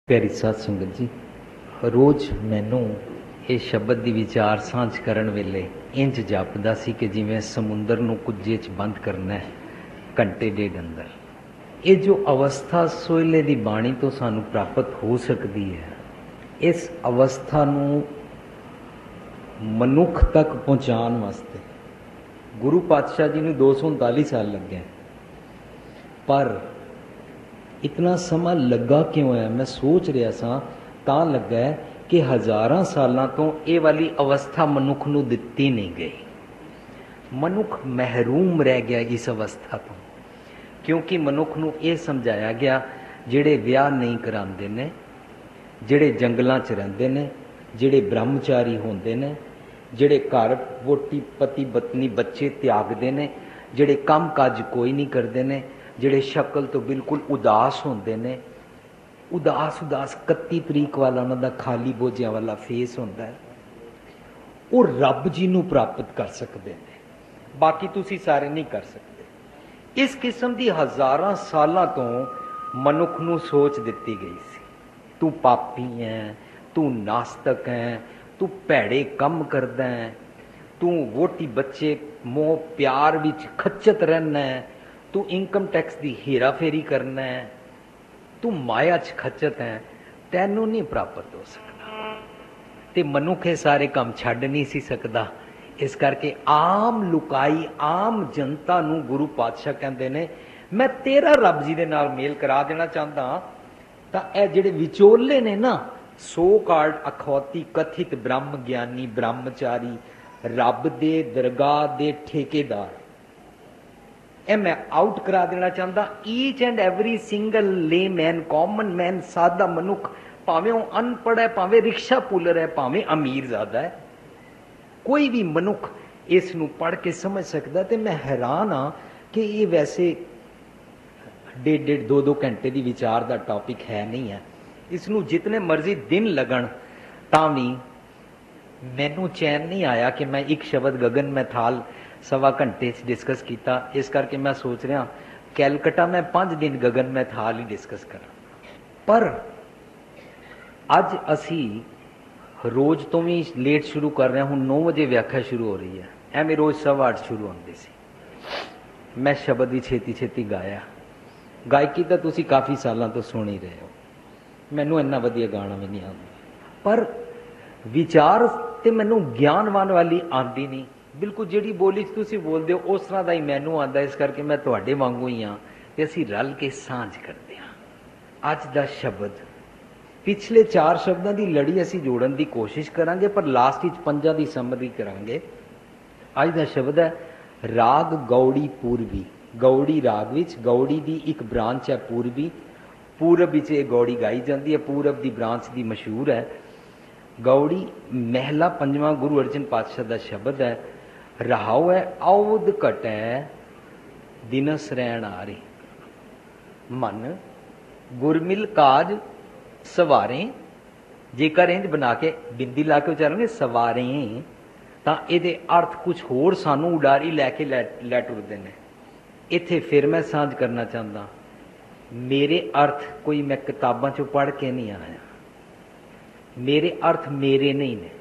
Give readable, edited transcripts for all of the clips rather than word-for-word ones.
प्यारी साध संगत जी, रोज़ मैनू ये शब्द की विचार सांझ करन वेले इंज जापदा सी कि जिवें समुंदर नूं कुज्जे च बंद करना है घंटे डेढ़ अंदर। ये जो अवस्था सोहले की बाणी तो सानू प्राप्त हो सकती है, इस अवस्था नूं मनुख तक पहुँचाने वास्ते गुरु पातशाह जी नूं 239 साल लगे, पर इतना समा लगा क्यों है? मैं सोच रहा सा तां लगा है कि हज़ारां सालां तो ये वाली अवस्था मनुख नूं दित्ती नहीं गई। मनुख महरूम रह गया इस अवस्था तो, क्योंकि मनुख नूं ये समझाया गया जिहड़े विआह नहीं करांदे ने, जिहड़े जंगलां च रहिंदे ने, जिहड़े ब्रह्मचारी होंदे ने, जिहड़े घर वोटी पति पत्नी बच्चे त्यागदे ने, जिहड़े काम काज कोई नहीं करदे ने, जिहड़े शक्ल तो बिल्कुल उदास होंदे ने, उदास 31 तरीक वाला उन्हां दा खाली बोझियां वाला फेस होंदा है, वो रब जी नूं प्राप्त कर सकदे ने, बाकी तुसीं सारे नहीं कर सकते। इस किस्म दी हज़ारां सालां तो मनुख नूं सोच दित्ती गई सी, तू पापी है, तू नास्तिक है, तू भैड़े कम करदा है, तू वोटी बच्चे मोह प्यार विच खच्चत रहना है, तू इनकम टैक्स की हेरा फेरी करना है, तू माया च खच्चत है, तैनू नहीं प्राप्त हो सकता। ते मनुख ये सारे काम छड्ड नहीं सी सकदा। इस करके आम लुकाई आम जनता नू गुरु पातशाह कहते ने, मैं तेरा रब जी दे नाल मेल करा देना चाहता। तां ए जिहड़े विचोले ने ना, सो कार्ड अखौती कथित ब्रह्म ज्ञानी ब्रह्मचारी रब दे दरगाह दे ठेकेदार, ए मैं आउट करा देना चाहता। Each and every single layman, common man, सादा मनुख, भावें वो अनपढ़ है, भावें रिक्शा पुलर है, भावें अमीर ज्यादा है, कोई भी मनुख इस नूं पढ़ के समझ सकता। तो मैं हैरान हाँ कि ये वैसे 1.5-2 घंटे की विचार का टॉपिक है नहीं है। इसनूं जितने मर्जी दिन लगन तां भी मैनू चैन नहीं आया कि मैं एक शब्द गगन में थाल 1.25 घंटे डिस्कस किया। इस करके मैं सोच रहा कैलकटा में 5 दिन गगन में थाल ही डिस्कस करा। पर अज असी रोज तो भी लेट शुरू कर रहे हैं। हूँ 9 बजे व्याख्या शुरू हो रही है, एवं रोज 8:15 शुरू होती सी। मैं शब्द भी छेती छेती गाया। गायकी तो तुसी काफ़ी सालों तो सुन ही रहे हो, मैनू इन्ना वधिया गाना भी नहीं आता, पर विचार तो मैनू ज्ञानवान वाली आती नहीं। बिल्कुल जिहड़ी बोली तुसी बोलते हो उस तरह का ही मैनू आता। इस करके मैं तुहाडे वांगू ही हाँ कि असी रल के सांझ करते हाँ। अज दा शब्द पिछले 4 शब्दों की लड़ी असी जोड़न की कोशिश करांगे, पर लास्ट 5 की समरी करांगे। अज दा शब्द है राग गौड़ी पूर्वी। गौड़ी राग विच गौड़ी की एक ब्रांच है पूर्वी, पूरब विच ये गौड़ी गाई जाती है, पूरब की ब्रांच की मशहूर है गौड़ी। महला 5वां गुरु अर्जन पातशाह का शब्द है। रहाओ है औद घटै दिनस रैन आ रही, मन गुरमिल काज सवारे। जेकर इंज बना के बिंदी ला के उचारांगे सवारे, तां इहदे अर्थ कुछ होर सानू उडारी लैके लै टुरदे ने। इत्थे फिर मैं सांझ करना चाहता, मेरे अर्थ कोई मैं किताबां चों पढ़ के नहीं आया, मेरे अर्थ मेरे नहीं ने।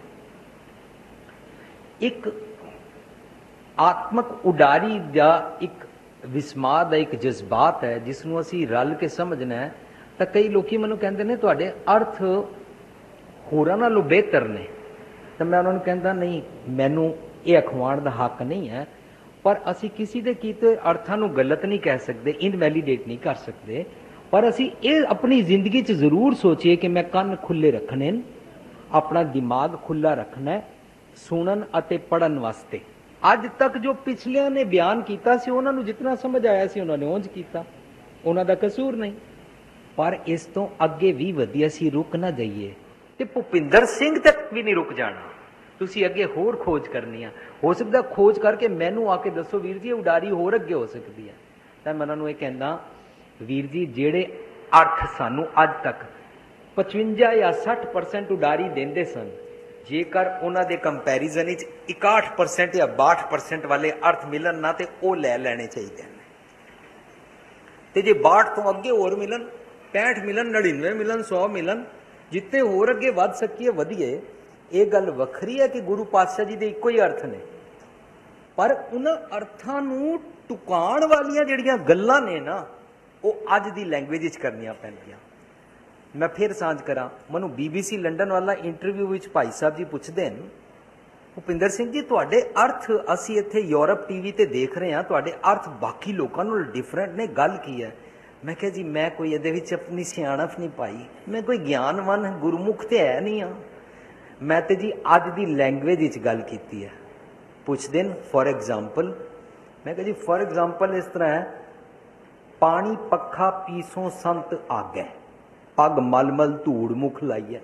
एक आत्मक उडारी का एक विस्माद का एक जज्बात है जिसनों असी रल के समझना है। तो कई लोग मैनू कहते हैं तुहाडे अर्थ होरां नालों बेहतर ने, तो मैं उन्होंने कहता नहीं, मैनू ये अखवाण का हक नहीं है। पर असी किसी के कीते अर्थां नू गलत नहीं कह सकते, इनवैलीडेट नहीं कर सकते, पर असी ये अपनी जिंदगी च जरूर सोचिए कि मैं कन्न खुले रखने, अपना दिमाग खुला रखना है सुनन अते पढ़न वास्ते। अज तक जो पिछलियां ने बयान किया सी, उन्होंने जितना समझ आया सी उन्होंने उंज किया, उन्हों का कसूर नहीं। पर इस तो अगे भी वधिया सी रुक ना जाइए, ते भुपिंदर सिंह तक भी नहीं रुक जाना। तुसी अगे होर खोज करनी है, हो सकता खोज करके मैनू आके दसो वीर जी उडारी होर अगे हो सकती है। तो मैं उन्होंने ये कहना, वीर जी जेड़े अर्थ सानू अज तक 55 या 60% उडारी देंदे सन, जेकर उन्हां दे कंपैरिजन विच 61% या 62% वाले अर्थ मिलन ना, ते ओ लै लैणे चाहिए। ते जे 62 तो अगे होर मिलन 65 ਮਿਲਣ, 99 ਮਿਲਣ, 100 ਮਿਲਣ, ਜਿੱਤੇ ਹੋਰ ਅੱਗੇ ਵੱਧ ਸਕੀਏ ਵਧੀਏ। ਇਹ ਗੱਲ ਵੱਖਰੀ ਹੈ ਕਿ ਗੁਰੂ ਪਾਤਸ਼ਾਹ ਜੀ ਦੇ ਇੱਕੋ ਹੀ ਅਰਥ ਨੇ, ਪਰ ਉਹਨਾਂ ਅਰਥਾਂ ਨੂੰ ਟੁਕਾਉਣ ਵਾਲੀਆਂ ਜਿਹੜੀਆਂ ਗੱਲਾਂ ਨੇ ਨਾ, ਉਹ ਅੱਜ ਦੀ ਲੈਂਗੁਏਜ ਵਿੱਚ ਕਰਨੀਆਂ ਪੈਂਦੀਆਂ। ਮੈਂ ਫਿਰ ਸਾਂਝ ਕਰਾਂ, ਮੈਨੂੰ BBC ਲੰਡਨ ਵਾਲਾ ਇੰਟਰਵਿਊ ਵਿੱਚ ਭਾਈ ਸਾਹਿਬ ਜੀ ਪੁੱਛਦੇ ਨੇ, ਭੁਪਿੰਦਰ ਸਿੰਘ ਜੀ ਤੁਹਾਡੇ ਅਰਥ ਅਸੀਂ ਇੱਥੇ ਯੂਰਪ TV ਤੇ ਦੇਖ ਰਹੇ ਹਾਂ, ਤੁਹਾਡੇ ਅਰਥ ਬਾਕੀ ਲੋਕਾਂ ਨਾਲੋਂ ਡਿਫਰੈਂਟ ਨੇ, ਗੱਲ ਕੀ ਹੈ? ਮੈਂ ਕਿਹਾ ਜੀ ਮੈਂ ਕੋਈ ਇਹਦੇ ਵਿੱਚ ਆਪਣੀ ਸਿਆਣਪ ਨਹੀਂ ਪਾਈ, ਮੈਂ ਕੋਈ ਗਿਆਨਵਾਨ ਗੁਰਮੁਖ ਤੇ ਹੈ ਨਹੀਂ ਹਾਂ, ਮੈਂ ਤੇ ਜੀ ਅੱਜ ਦੀ ਲੈਂਗੁਏਜ ਵਿੱਚ ਗੱਲ ਕੀਤੀ ਹੈ। ਪੁੱਛਦੇ ਨੇ ਫॉर एग्जांपल, मैं कहा जी फॉर एग्जांपल इस तरह है, पानी पखा पीसों संत आगे, पग मलमल धूड़ मुख लाइए,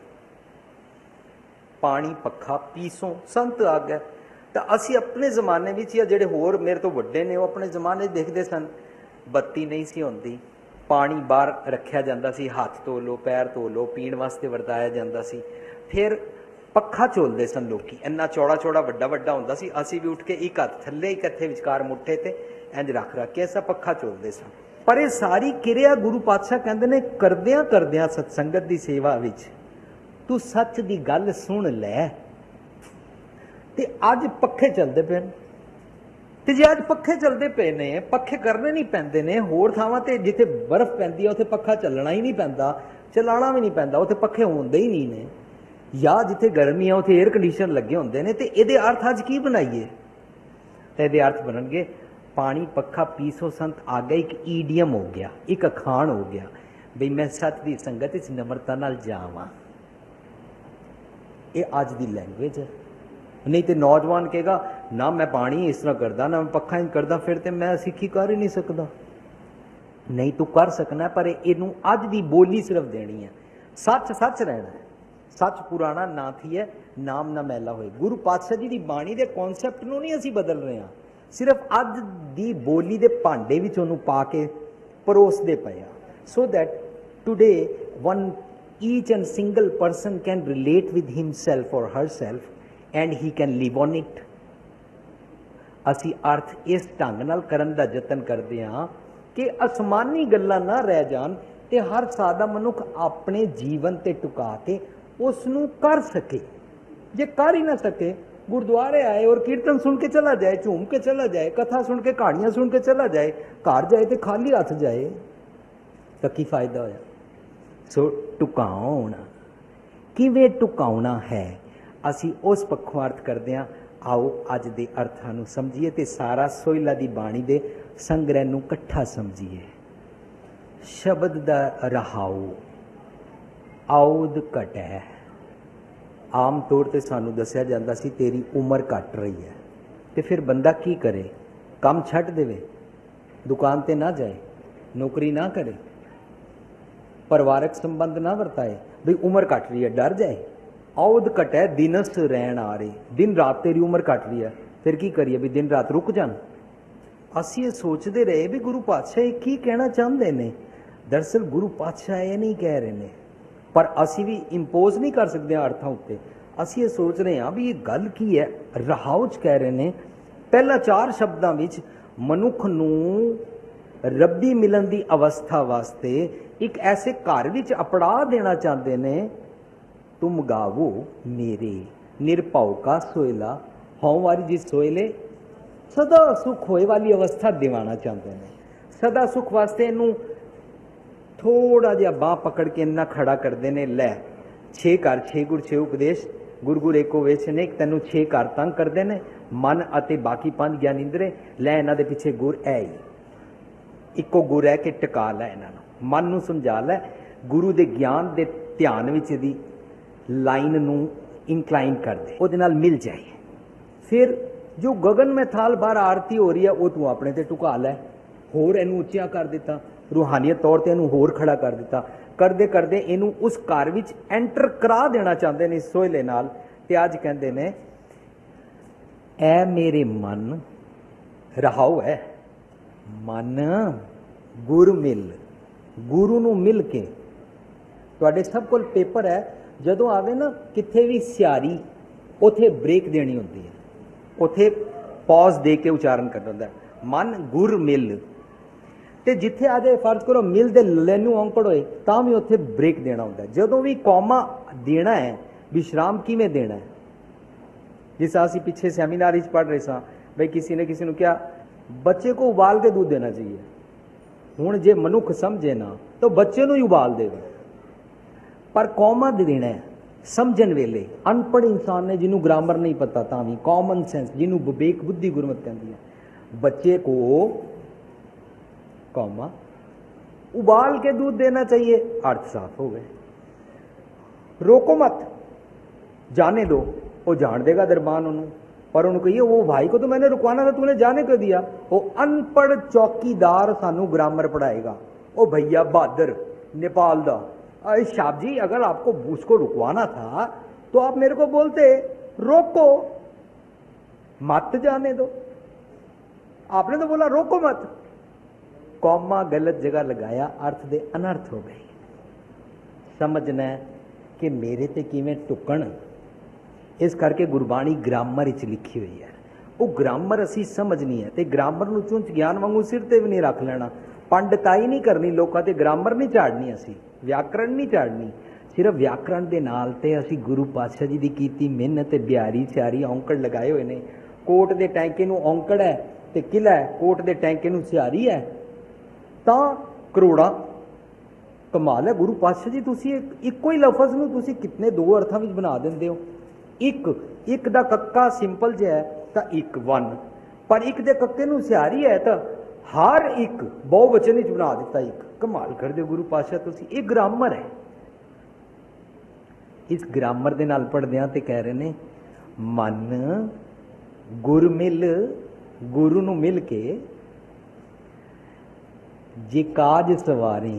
पानी पखा पीसों संत आगे। तो असी अपने जमाने में या जेडे होर मेरे तो वड्डे ने, वो अपने जमाने देखते सन, बत्ती नहीं सी होंदी, पानी बाहर रखा जाता सी, हाथ धो लो, पैर धो लो, पीण वास्ते वरताया जाता सी। फिर पखा झोलते सन लोग, इन्ना चौड़ा चौड़ा वड्डा वड्डा होंदा सी, असी भी उठ के एक हथ थले एक इत्थे विचकार मुठे ते इंज रख रख के ऐसा पखा झोलते सन। पर यह सारी किरिया गुरु पातशाह कहते ने करदियां करदियां सत्संगत की सेवा विच तू सच की गल सुन लै। ते अज पखे चलते पे, ते जे अज पखे चलते पे ने, पखे करने नहीं पैंदे ने, होर थावां ते जिथे बर्फ पैंदी है उत्थे पखा चलना ही नहीं पैंदा, चलाना भी नहीं पैंदा, उत्थे पखे होंदे ही नहीं ने, या जिथे गर्मी है उत्थे एयर कंडीशन लगे होंदे ने। ते इहदे अर्थ अज की बनाइए? ते इहदे अर्थ बनणगे पानी पखा पीसो संत आ गया, एक ईडियम हो गया, एक अखाण हो गया बई मैं सच की संगत इस नम्रता नाल जावां। ये अज की लैंग्वेज है। नहीं तो नौजवान कहेगा ना मैं पानी इस तरह करदा, ना मैं पखा इंज करदा, फिर तो मैं सिक्खी कर ही नहीं सकता। नहीं तू कर सकना, पर इनू अज की बोली सिर्फ देनी है, सच सच रहना है, सच पुराना ना थी है, नाम ना मैला होए। गुरु पातशाह जी की बाणी के कॉन्सैप्ट नूं नहीं असीं बदल रहे हैं, सिर्फ अज की बोली के भांडे विच उहनूं पा के परोसदे पए आ, so that today one each and single person can relate with himself और herself and he can live on it. असीं अर्थ इस ढंग नाल करन दा यतन करदे हां कि आसमानी गल्लां ना रह जाण ते हर सादा मनुख अपने जीवन ते टुका के उसनूं कर सके। जे कर ही ना सके, गुरुद्वारे आए और कीर्तन सुन के चला जाए, झूम के चला जाए, कथा सुन के कहानियां सुन के चला जाए, घर जाए तो खाली हाथ जाए, तो की फायदा होया? सो टुकाउणा किवें टुकाउणा है, असी उस पक्षों अर्थ करते हैं। आओ अज दे अर्थां नूं समझिए ते सारा सोहिला दी बाणी दे संग्रह नूं इकट्ठा समझिए। शब्द दा रहाऊ औद घटै। आम तौर पर सानू दसिया जाता सी तेरी उम्र घट रही है, तो फिर बंदा की करे? काम छड्ड देवे, दुकान ते ना जाए, नौकरी ना करे, परिवारक संबंध ना वरताए, भाई उम्र घट रही है, डर जाए। औद घटै दिनस रैन आ रही, दिन रात तेरी उम्र घट रही है, फिर की करिए? भी दिन रात रुक जान। असीं ये सोचते रहे भी गुरु पातशाह ये की कहना चाहते ने। दरअसल गुरु पातशाह ये नहीं कह रहे ने, पर असी भी इंपोज नहीं कर सकते अर्थों उत्ते। असी ये सोच रहे हैं भी ये गल की है। रहाउ च कह रहे हैं, पहला 4 शब्दों विच मनुख नूं रब्बी मिलन की अवस्था वास्ते एक ऐसे घर विच अपड़ा देना चाहते ने। तुम गावो मेरे निरभाव का सोयला, हों वारी जिस सोयले सदा सुख होए वाली अवस्था दिवाना चाहते हैं। सदा सुख वास्ते इनू थोड़ा जिहा बाह पकड़ के इन्ना खड़ा करते हैं, लै 6 घर 6 गुर 6 उपदेश, गुरु गुर एको वेच ने, तेनू 6 घर तंग करते हैं, मन अते बाकी 5 ज्ञान इंद्रे, लै इन्हां दे पिछे गुर है ही, इको गुर है कि टिका लै इन्हां नूं, मन नूं समझा लै, गुरु दे ज्ञान दे ध्यान विच दी लाइन नूं इंकलाइन कर दे, उहदे नाल मिल जाए। फिर जो गगन में थाल बाहर आरती हो रही है वो तू अपने ते टुका लै, होर इनू उच्चा कर दिता, रूहानियत तौर पर इनू होर खड़ा कर दिता। करते करते इनू उस घर विच एंटर करा देना चाहते हैं सोहले नाल। ते अज कहते ने ऐ मेरे मन, रहाओ है मन गुर मिल, गुरु नू मिल के। तुहाडे सब कोल पेपर है, जदों आवे ना किथे भी सियारी, उथे ब्रेक देनी होती है, उथे पॉज दे के उच्चारण करना होंदा है। मन गुर मिल, ਤੇ ਜਿੱਥੇ ਆ ਜਾਏ ਫਰਜ਼ ਕਰੋ ਮਿਲ ਦੇ ਲੱਲੇ ਨੂੰ ਔਂਕੜ ਹੋਏ ਤਾਂ ਵੀ ਉੱਥੇ ਬ੍ਰੇਕ ਦੇਣਾ ਹੁੰਦਾ। ਜਦੋਂ ਵੀ ਕੌਮਾ ਦੇਣਾ ਹੈ ਵਿਸ਼ਰਾਮ ਕਿਵੇਂ ਦੇਣਾ ਹੈ। ਜਿਸ ਅਸੀਂ ਪਿੱਛੇ ਸੈਮੀਨਾਰ ਵਿੱਚ ਪੜ੍ਹ ਰਹੇ ਸਾਂ ਬਈ ਕਿਸੇ ਨੇ ਕਿਸੇ ਨੂੰ ਕਿਹਾ ਬੱਚੇ को उबाल के दूध देना चाहिए। ਹੁਣ ਜੇ ਮਨੁੱਖ ਸਮਝੇ ਨਾ ਤਾਂ ਬੱਚੇ ਨੂੰ ਹੀ ਉਬਾਲ ਦੇਗਾ, ਪਰ ਕੌਮਾ ਦੇਣਾ ਹੈ ਸਮਝਣ ਵੇਲੇ। ਅਨਪੜ੍ਹ ਇਨਸਾਨ ਨੇ ਜਿਹਨੂੰ ਗ੍ਰਾਮਰ ਨਹੀਂ ਪਤਾ ਤਾਂ ਵੀ ਕਾਮਨ ਸੈਂਸ ਜਿਹਨੂੰ ਵਿਵੇਕ ਬੁੱਧੀ ਗੁਰਮਤਿ ਕਹਿੰਦੀ ਹੈ, ਬੱਚੇ को कौमा उबाल के दूध देना चाहिए, अर्थ साफ हो गए। रोको मत, जाने दो, वो जान देगा दरबान उन्होंने, पर उन्होंने कहिए वो भाई को तो मैंने रुकवाना था, तूने जाने क्यों दिया। वो अनपढ़ चौकीदार सानू ग्रामर पढ़ाएगा। ओ भैया बहादुर नेपाल दा शाह जी, अगर आपको उसको रुकवाना था तो आप मेरे को बोलते रोको मत जाने दो, आपने तो बोला रोको मत। कौमा गलत जगह लगाया, अर्थ दे अनर्थ हो गए। समझना है कि मेरे ते किवें टुकण, इस करके गुरबाणी ग्रामर विच लिखी हुई है। वो ग्रामर असी समझनी है ते ग्रामर नूं चुंच ज्ञान वांगू सिर ते भी नहीं रख लेना। पंडिताई नहीं करनी लोकां ते ग्रामर नहीं झाड़नी, असी व्याकरण नहीं झाड़नी। सिर्फ व्याकरण दे नाल ते असी गुरु पातशाह जी दी कीती मेहनत ते बिहारी सियारी औंकड़ लगाए हुए ने। कोट दे टैंके नूं औंकड़ है ते किला है, कोट दे टैंके नूं सियारी है ਤਾਂ ਕਰੋੜਾਂ। ਕਮਾਲ ਹੈ ਗੁਰੂ ਪਾਤਸ਼ਾਹ ਜੀ, ਤੁਸੀਂ ਇੱਕੋ ਹੀ ਲਫ਼ਜ਼ ਨੂੰ ਤੁਸੀਂ ਕਿਤਨੇ ਦੋ ਅਰਥਾਂ ਵਿੱਚ ਬਣਾ ਦਿੰਦੇ ਹੋ। ਇੱਕ ਦਾ ਕੱਕਾ ਸਿੰਪਲ ਜਿਹਾ ਹੈ ਤਾਂ ਇੱਕ ਵਨ, ਪਰ ਇੱਕ ਦੇ ਕੱਕੇ ਨੂੰ ਸਿਆਰੀ ਹੈ ਤਾਂ ਹਰ ਇੱਕ ਬਹੁਵਚਨ ਵਿੱਚ ਬਣਾ ਦਿੱਤਾ ਇੱਕ। ਕਮਾਲ ਕਰਦੇ ਹੋ ਗੁਰੂ ਪਾਤਸ਼ਾਹ ਤੁਸੀਂ। ਇਹ ਗ੍ਰਾਮਰ ਹੈ। ਇਸ ਗ੍ਰਾਮਰ ਦੇ ਨਾਲ ਪੜ੍ਹਦਿਆਂ ਤੇ ਕਹਿ ਰਹੇ ਨੇ ਮਨ ਗੁਰ ਮਿਲ, ਗੁਰੂ ਨੂੰ ਮਿਲ ਕੇ जे काज सवारी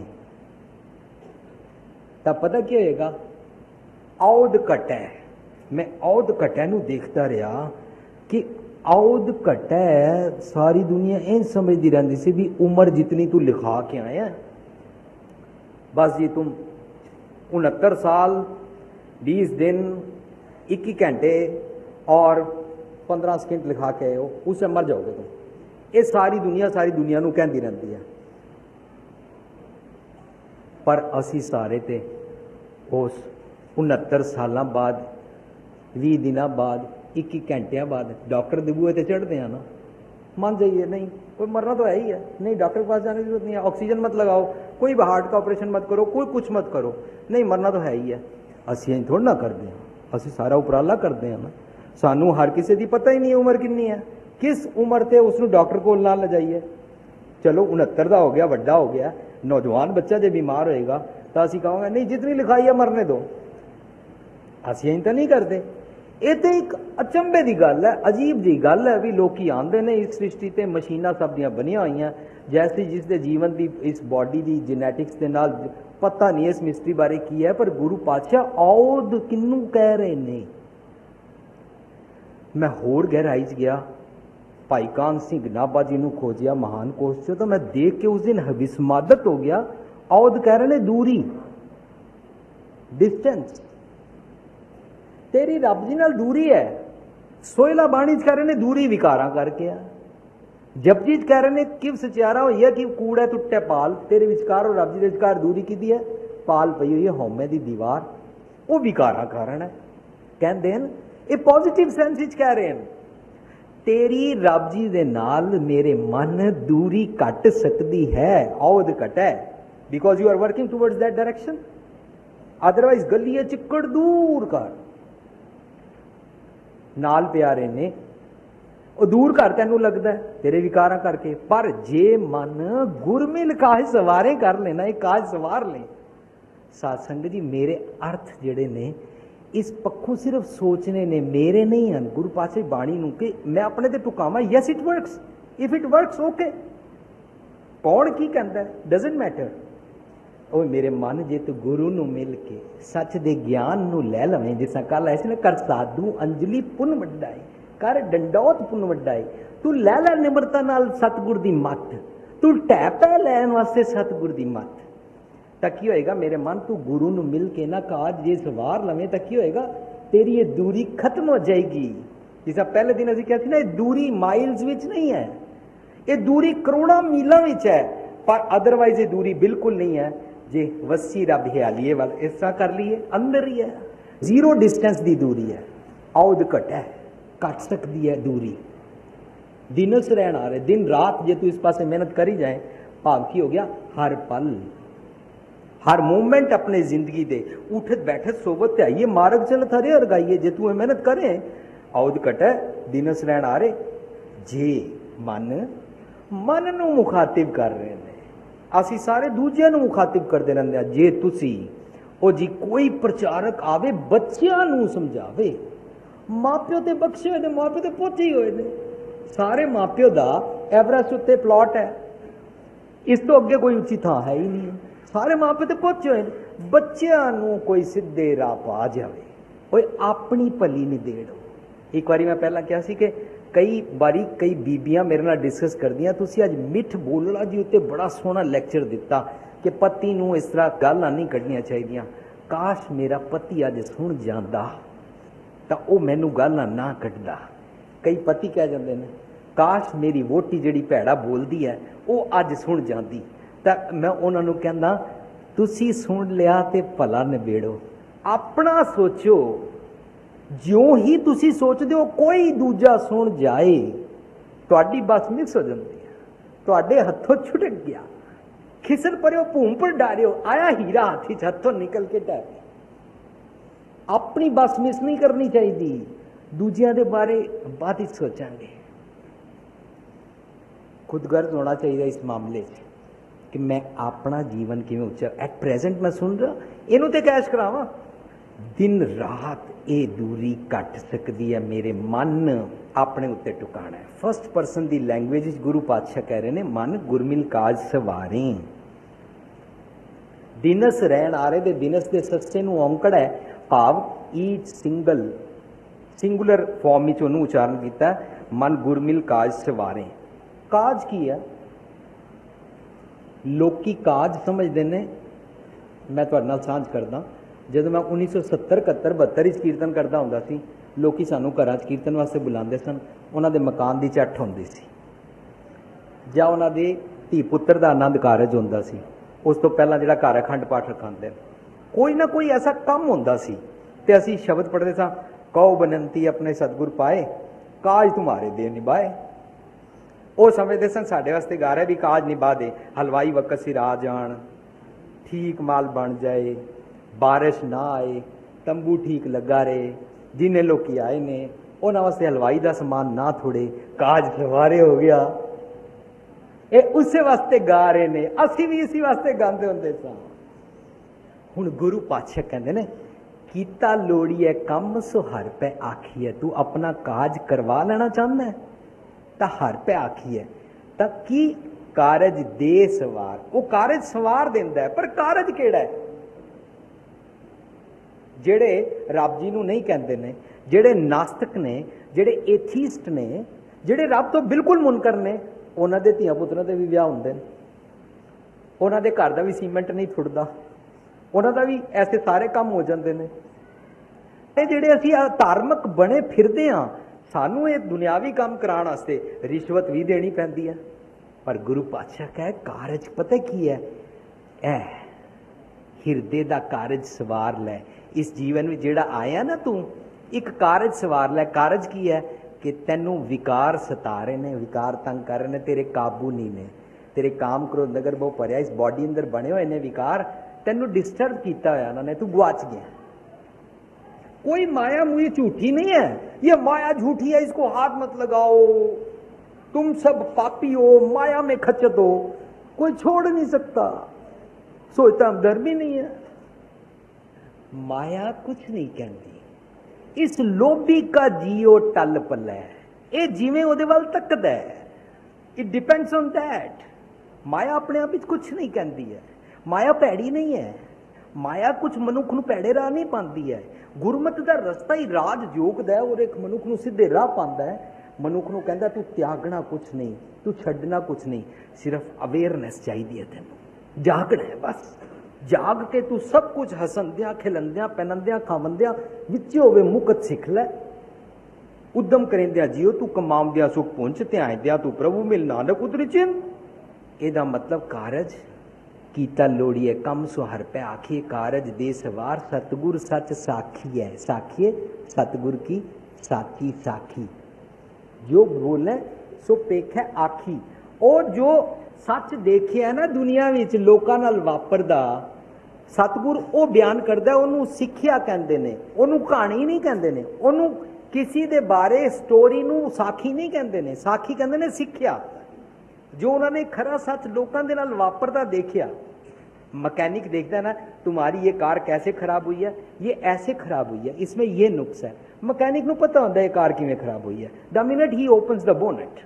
ਤਾਂ पता ਕੀ ਹੋਏਗਾ। औद घट है, मैं औद घटै नूं देखता रहा कि औद घटै सारी दुनिया इंज समझती रहती सी भी उम्र जितनी तू लिखा के आया, बस जी तुम 69 साल 20 दिन 21 घंटे और 15 सेकंड लिखा के आए हो, उससे मर जाओगे तुम। ये सारी दुनिया नूं कहती रहती है। पर असी सारे ते उस 69 साल बाद 20 दिन बाद 21 घंटिया बाद डॉक्टर दे बूहे ते चढ़ते हैं ना। मान जाइए नहीं कोई मरना तो है ही है, नहीं डॉक्टर के पास जाने की जरूरत नहीं है, ऑक्सीजन मत लगाओ, कोई हार्ट का ऑपरेशन मत करो, कोई कुछ मत करो, नहीं मरना तो है ही है। असी इंज थोड़ा ना करते हैं, असी सारा उपराला करते हैं ना। सानू हर किसी की पता ही नहीं उम्र कितनी है, किस उम्र ते उसनू डॉक्टर को ना ले जाइए। चलो 69 का हो गया, वड्डा हो गया, नौजवान बच्चा जो बीमार होएगा तो असी कहोगे नहीं जितनी लिखाई है मरने दो। असी इंज तो नहीं करते। ये तो एक अचंभे की गल है, अजीब जी गल है भी लोग आते ने इस सृष्टि ते मशीनां सब दियां बनिया हुई जैसी जिसके जीवन की इस बॉडी की जेनैटिक्स के नाल पता नहीं इस मिस्ट्री बारे की है। पर गुरु पातशाह औद किनू कह रहे ने। मैं होर गहराई च गया, भाई कान सिंह नाभा जी नूं खोजिया महान कोश चो, तो मैं देख के उस दिन विस्मादत हो गया। औद कह रहे ने दूरी, डिस्टेंस, तेरी रब जी नाल दूरी है। सोहला बाणी कह रहे ने दूरी विकारा करके आ। जपजी कह रहे ने किव सचियारा होई है कि कूड़ा टुटे पाल, तेरे विचकार और रब जी दे विचकार दूरी की है, पाल पई हुई है हौमे दी दीवार, वो विकारा कारण है। कहते हैं ये पॉजिटिव सेंस विच कह रहे हैं तेरी रब जी दे नाल मेरे मन दूरी घट सकती है, औद घट है, because you are working towards that direction. Otherwise गलिए चिक्कड़ दूर कर नाल प्यारे ने वो दूर कर तेनू लगता है तेरे विकारा करके। पर जे मन गुरमिल काज सवारे कर लेना, ये काज सवार ले। सत्संग जी मेरे अर्थ जेड़े ने इस पक्षों सिर्फ सोचने ने, मेरे नहीं हैं। गुरु पातशाह बाणी नूं कि मैं अपने ते टुकावा, yes it works, if it works okay. कौन की कहता है डजंट मैटर। ओ मेरे मन जे तू गुरु नूं मिल के सच दे ज्ञान नूं लै लवें, जिसा कल ऐसे ना कर साधु अंजलि पुन वड्डाई, कर डंडौत पुन वड्डाई, तू लै लै निमरता नाल सतगुर दी मत, तू ढै पै लैण वास्ते सतगुर दी मत। ਤਾਂ ਕੀ ਹੋਏਗਾ ਮੇਰੇ ਮਨ ਤੂੰ ਗੁਰੂ ਨੂੰ ਮਿਲ ਕੇ ਨਾ ਕਾਜ ਜੇ ਸਵਾਰ ਲਵੇਂ ਤਾਂ ਕੀ ਹੋਏਗਾ ਤੇਰੀ ਇਹ ਦੂਰੀ ਖਤਮ ਹੋ ਜਾਏਗੀ। ਜਿਵੇਂ ਪਹਿਲੇ ਦਿਨ ਅਸੀਂ ਕਿਹਾ ਸੀ ਨਾ, ਇਹ ਦੂਰੀ ਮਾਈਲਸ ਵਿੱਚ ਨਹੀਂ ਹੈ, ਇਹ ਦੂਰੀ ਕਰੋੜਾਂ ਮੀਲਾਂ ਵਿੱਚ ਹੈ। पर अदरवाइज ये दूरी बिल्कुल नहीं है। जे वसी रब हियालीए वाल इस तरह कर लीए, अंदर ही है, जीरो डिस्टेंस की दूरी है। औद घट है, घट सकती है दूरी। दिनस रहन आ रहे, दिन रात जे तू इस पासे मेहनत करी जाए, भाव की हो गया हर पल हर मोमेंट अपने जिंदगी दे उठत बैठत सोबत ते आइए, मार्ग चल थरे और गाइए। जे तू मेहनत करे, औद घट है, दिनस रहन आ रहे। जे मन नू मुखातिब कर रहे हैं, ਅਸੀਂ ਸਾਰੇ ਦੂਜਿਆਂ ਨੂੰ ਮੁਖਾਤਿਬ ਕਰਦੇ ਰਹਿੰਦੇ ਆ। ਜੇ ਤੁਸੀਂ ਉਹ ਜੀ ਕੋਈ ਪ੍ਰਚਾਰਕ ਆਵੇ ਬੱਚਿਆਂ ਨੂੰ ਸਮਝਾਵੇ, ਮਾਪਿਓ ਤੇ ਬਖਸ਼ੇ ਹੋਏ ਨੇ, ਮਾਪਿਓ ਤੇ ਪਹੁੰਚੇ ਹੀ ਹੋਏ ਨੇ, ਸਾਰੇ ਮਾਪਿਓ ਦਾ ਐਵਰੈਸਟ ਉੱਤੇ ਪਲਾਟ ਹੈ, ਇਸ ਤੋਂ ਅੱਗੇ ਕੋਈ ਉੱਚੀ ਥਾਂ ਹੈ ਹੀ ਨਹੀਂ, ਸਾਰੇ ਮਾਪਿਓ ਤੇ ਪਹੁੰਚੇ ਹੋਏ ਨੇ। ਬੱਚਿਆਂ ਨੂੰ ਕੋਈ ਸਿੱਧੇ ਰਾਹ ਪਾ ਜਾਵੇ, ਓਏ ਆਪਣੀ ਭਲੀ ਨਹੀਂ ਦੇੜੋ। ਇੱਕ ਵਾਰੀ ਮੈਂ ਪਹਿਲਾਂ ਕਿਹਾ ਸੀ ਕਿ ਕਈ ਵਾਰੀ ਕਈ ਬੀਬੀਆਂ ਮੇਰੇ ਨਾਲ ਡਿਸਕਸ ਕਰਦੀਆਂ, ਤੁਸੀਂ ਅੱਜ ਮਿੱਠ ਬੋਲਣਾ ਜੀ ਉੱਤੇ ਬੜਾ ਸੋਹਣਾ ਲੈਕਚਰ ਦਿੱਤਾ ਕਿ ਪਤੀ ਨੂੰ ਇਸ ਤਰ੍ਹਾਂ ਗੱਲਾਂ ਨਹੀਂ ਕੱਢਣੀਆਂ ਚਾਹੀਦੀਆਂ। ਕਾਸ਼ ਮੇਰਾ ਪਤੀ ਅੱਜ ਸੁਣ ਜਾਂਦਾ ਤਾਂ ਉਹ ਮੈਨੂੰ ਗਾਲਾਂ ਨਾ ਕੱਢਦਾ। ਕਈ ਪਤੀ ਕਹਿ ਜਾਂਦੇ ਨੇ, ਕਾਸ਼ ਮੇਰੀ ਵੋਟੀ ਜਿਹੜੀ ਭੈੜਾ ਬੋਲਦੀ ਹੈ ਉਹ ਅੱਜ ਸੁਣ ਜਾਂਦੀ। ਤਾਂ ਮੈਂ ਉਹਨਾਂ ਨੂੰ ਕਹਿੰਦਾ, ਤੁਸੀਂ ਸੁਣ ਲਿਆ ਤੇ ਭਲਾ ਨਿਬੇੜੋ, ਆਪਣਾ ਸੋਚੋ। ਜਿਉਂ ਹੀ ਤੁਸੀਂ ਸੋਚਦੇ ਹੋ ਕੋਈ ਦੂਜਾ ਸੁਣ ਜਾਏ, ਤੁਹਾਡੀ ਬਸ ਮਿਸ ਹੋ ਜਾਂਦੀ ਹੈ, ਤੁਹਾਡੇ ਹੱਥੋਂ ਛੁਟਕ ਗਿਆ। ਖਿਸਰ ਪਰਿਓ, ਭੂਮ ਪਰ ਡਾਰਿਓ, ਆਇਆ ਹੀਰਾ ਹੱਥੀ ਚ ਹੱਥੋਂ ਨਿਕਲ ਕੇ ਡਰ ਗਿਆ। ਆਪਣੀ ਬਸ ਮਿਸ ਨਹੀਂ ਕਰਨੀ ਚਾਹੀਦੀ, ਦੂਜਿਆਂ ਦੇ ਬਾਰੇ ਬਾਅਦ ਹੀ ਸੋਚਾਂਗੇ। ਖੁਦਗਰਜ਼ ਹੋਣਾ ਚਾਹੀਦਾ ਇਸ ਮਾਮਲੇ 'ਚ ਕਿ ਮੈਂ ਆਪਣਾ ਜੀਵਨ ਕਿਵੇਂ ਉੱਚਾ, ਐਟ ਪ੍ਰੈਜ਼ੈਂਟ ਮੈਂ ਸੁਣ ਰਿਹਾ ਇਹਨੂੰ ਤੇ ਕੈਸ਼ ਕਰਾਵਾਂ। दिन रात ये दूरी घट सकती है, मेरे मन अपने उत्ते टुकाना है। फर्स्ट परसन की लैंग्वेज गुरु पातशाह कह रहे हैं, मन गुरमिल काज सवारे। दिनस रहन आ रहे, दिनस के सस्ते नूं औंकड़ है, भाव ईच सिंगुलर फॉर्म में उन्होंने उच्चारण किया, मन गुरमिल काज सवारे। काज की है? लोकी काज समझते हैं। मैं तुहाडे नाल सांझ करदा, ਜਦੋਂ मैं 1970 71 72 ਵਿੱਚ ਕੀਰਤਨ ਕਰਦਾ ਹੁੰਦਾ ਸੀ, ਲੋਕੀ ਸਾਨੂੰ ਘਰਾਂ 'ਚ ਕੀਰਤਨ ਵਾਸਤੇ ਬੁਲਾਉਂਦੇ ਸਨ। ਉਹਨਾਂ ਦੇ ਮਕਾਨ ਦੀ ਝੱਟ ਹੁੰਦੀ ਸੀ, ਜਾਂ ਉਹਨਾਂ ਦੇ ਧੀ ਪੁੱਤਰ ਦਾ ਆਨੰਦ ਕਾਰਜ ਹੁੰਦਾ ਸੀ। ਉਸ ਤੋਂ ਪਹਿਲਾਂ ਜਿਹੜਾ ਘਰ ਅਖੰਡ ਪਾਠ ਰਖਾਉਂਦੇ, ਕੋਈ ਨਾ ਕੋਈ ਐਸਾ ਕੰਮ ਹੁੰਦਾ ਸੀ ਤੇ ਅਸੀਂ ਸ਼ਬਦ ਪੜ੍ਹਦੇ ਸਾਂ, ਕਉ ਬਨੰਤੀ ਆਪਣੇ ਸਤਿਗੁਰ ਪਾਏ, ਕਾਜ ਤੁਮਾਰੇ ਦੇ ਨਿਭਾਏ। ਉਹ ਸਮਝਦੇ ਸਨ ਸਾਡੇ ਵਾਸਤੇ ਗਾ ਰਿਹਾ ਵੀ ਕਾਜ ਨਿਭਾ ਦੇ, ਹਲਵਾਈ ਵਕਤ ਸਿਰ ਆ ਜਾਣ, ਠੀਕ ਮਾਲ ਬਣ ਜਾਏ, बारिश ना आए, तंबू ठीक लगा रहे, जिन्हें लोग आए ने उन्होंने वास्ते हलवाई का समान ना थोड़े, काज सवारे हो गया। ये उस वास्ते गा रहे ने, असी भी इसी वास्ते गाते होंगे सां। हुण गुरु पातशाह कहते ने, कीता लोड़ी है कम सो हर पै आखी है। तू अपना काज करवा लेना चाहता है तो हर पै आखी है, तो की कारज दे सवार। वो कारज सवार देंदा है, पर कारज केड़ा है? ਜਿਹੜੇ ਰੱਬ ਜੀ ਨੂੰ ਨਹੀਂ ਕਹਿੰਦੇ ਨੇ, ਜਿਹੜੇ ਨਾਸਤਿਕ ਨੇ, ਜਿਹੜੇ ਏਥੀਸਟ ਨੇ, ਜਿਹੜੇ ਰੱਬ ਤੋਂ ਬਿਲਕੁਲ ਮੁਨਕਰ ਨੇ, ਉਹਨਾਂ ਦੇ ਧੀਆਂ ਪੁੱਤਰਾਂ ਦੇ ਵੀ ਵਿਆਹ ਹੁੰਦੇ ਨੇ, ਉਹਨਾਂ ਦੇ ਘਰ ਦਾ ਵੀ ਸੀਮੈਂਟ ਨਹੀਂ ਥੁੜਦਾ, ਉਹਨਾਂ ਦਾ ਵੀ ਐਸੇ ਸਾਰੇ ਕੰਮ ਹੋ ਜਾਂਦੇ ਨੇ। ਇਹ ਜਿਹੜੇ ਅਸੀਂ ਧਾਰਮਿਕ ਬਣੇ ਫਿਰਦੇ ਹਾਂ, ਸਾਨੂੰ ਇਹ ਦੁਨਿਆਵੀ ਕੰਮ ਕਰਾਉਣ ਵਾਸਤੇ ਰਿਸ਼ਵਤ ਵੀ ਦੇਣੀ ਪੈਂਦੀ ਹੈ। ਪਰ ਗੁਰੂ ਪਾਤਸ਼ਾਹ ਕਹੇ ਕਾਰਜ ਪਤਾ ਕੀ ਹੈ? ਇਹ ਹਿਰਦੇ ਦਾ ਕਾਰਜ ਸਵਾਰ ਲੈ। इस जीवन में जेड़ा आया ना, तू एक कारज सवार लै। कारज की है कि तेनू विकार सता रहे ने, विकार तंग कर रहे ने, तेरे काबू नहीं ने, तेरे काम क्रोध नगर बहु भरिया इस बॉडी अंदर बने हुए ने विकार, तेनू डिस्टर्ब किया हुआ उन्होंने, तू गुआच गया। कोई माया मुझे झूठी नहीं है, ये माया झूठी है, इसको हाथ मत लगाओ, तुम सब पापी हो, माया में खचत हो, कोई छोड़ नहीं सकता, सोचता हमदर्दी नहीं है। माया कुछ नहीं कहती, इस लोभी का जियो टल पलै, ये जिवें उहदे वल तकदा है, इट डिपेंड्स ऑन दैट। माया अपने आप विच कुछ नहीं कहती है, माया भैड़ी नहीं है, माया कुछ मनुख नूं भैड़े राह नहीं पाती है। गुरमत का रस्ता ही राज योग दा है, और एक मनुख नूं सीधे राह पांदा है। मनुख नूं कहंदा तू त्यागना कुछ नहीं, तू छड्डना कुछ नहीं, सिर्फ अवेयरनेस चाहिए है, तैनूं जागना है बस। जाग के तू सब कुछ हसंदिया खिलंदिया पहनंदिया खावंदिया विच होवे मुकत सिख लै। उद्यम करेंदिया जियो तू कमावदिया सुख पुंज, ध्यानदिया तू प्रभु मिल, नानक उतरी चिंत। ਇਹਦਾ ਮਤਲਬ ਕਾਰਜ ਕੀਤਾ ਲੋੜੀਏ ਕੰਮ ਸੁਹਰ ਪੈ ਆਖੀਏ ਕਾਰਜ ਦੇ ਸਵਾਰ सतगुर सच साखी है साखिए सतगुर की साखी साखी जो बोले सो पेख है आखी। और जो सच देखिया ना दुनिया विच लोकां नाल वापरदा सतगुर वो बयान करदा ओनू सिक्ख्या कहंदे ने ओनू कहानी नहीं कहंदे ने ओनू किसी दे बारे स्टोरी नू साखी नहीं कहंदे ने साखी कहंदे ने सिक्ख्या जो उन्होंने खरा सच लोगों के नाल वापरदा देखिया। मैकेनिक देखता है ना तुम्हारी ये कार कैसे खराब हुई है ये ऐसे खराब हुई है इसमें ये नुक्स है मैकेनिक नू पता होंदा है कार किवें खराब हुई है द मिनट ही ओपन्स द बोनेट।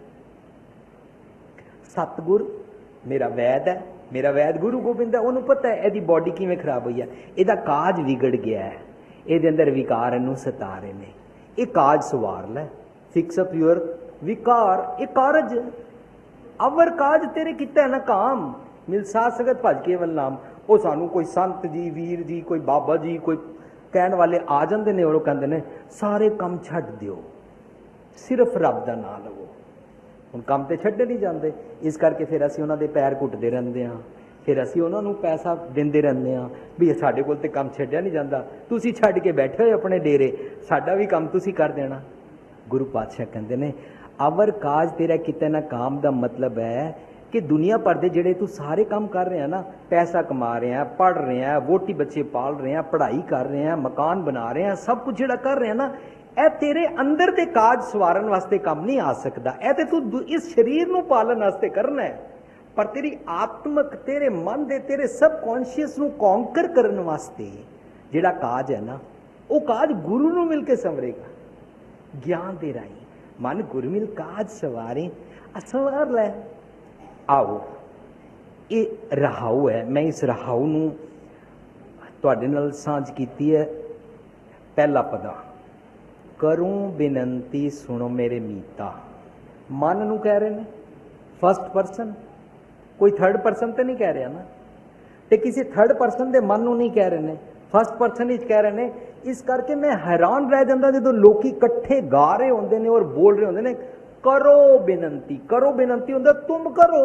सतगुर मेरा वैद है मेरा वैद गुरु गोबिंद है उन्होंने पता है यदि बॉडी किवें खराब हुई है इहदा काज विगड़ गया है इहदे अंदर विकार इनू सता रहे ने ये काज सवार लै फिक्स अप योर विकार ये कारज अवर काज तेरे किता है ना काम मिल सा सगत भज केवल नाम। वो सानू कोई संत जी वीर जी कोई बाबा जी कोई कहण वाले आ जाते ने और कहते ने सारे काम छड्ड दिओ सिर्फ रब दा नाम लवो। हुण काम ते छड्डे नहीं जाते इस करके फिर असीं उन्हां दे पैर घुटदे रहंदे हां फिर असीं उन्हां नूं पैसा दिंदे रहंदे हां भी साडे कोल ते काम छड्डिया नहीं जांदा तुसीं छड्ड के बैठे होए अपने डेरे साडा भी काम तुसीं कर देना। गुरु पातशाह कहंदे ने अवर काज तेरा किते ना काम दा मतलब है कि दुनिया भर दे जेड़े तू सारे काम कर रहे हैं ना पैसा कमा रहे हैं पढ़ रहे हैं वोटी बच्चे पाल रहे हैं पढ़ाई कर रहे हैं मकान बना रहे हैं सब कुछ जेड़ा कर रहे हैं ना ए तेरे अंदर दे काज सवारन वास्ते काम नहीं आ सकता ए ते तू इस शरीर नू पालन वास्ते करना है पर तेरी आत्मक तेरे मन दे तेरे सब कॉन्शियस नू कॉन्कर करन वास्ते जेड़ा काज है ना वो काज गुरु नू मिल के संवरेगा ज्ञान दे राही मन गुरमिल काज सवारे असवार लै। आओ ये रहाऊ है मैं इस रहाऊ नू तुहाडे नाल सांझ कीती है। पहला पदा करूं बेनती सुनो मेरे मीता मन नू कह रहे ने फर्स्ट परसन कोई थर्ड परसन तो नहीं कह रहा ना ते किसी थर्ड परसन दे मन नू नहीं कह रहे ने फर्स्ट परसन ही कह रहे ने। इस करके मैं हैरान रह जाता जो लोग इकट्ठे गा रहे होंदे ने और बोल रहे होंदे ने करो बेनती होंदा तुम करो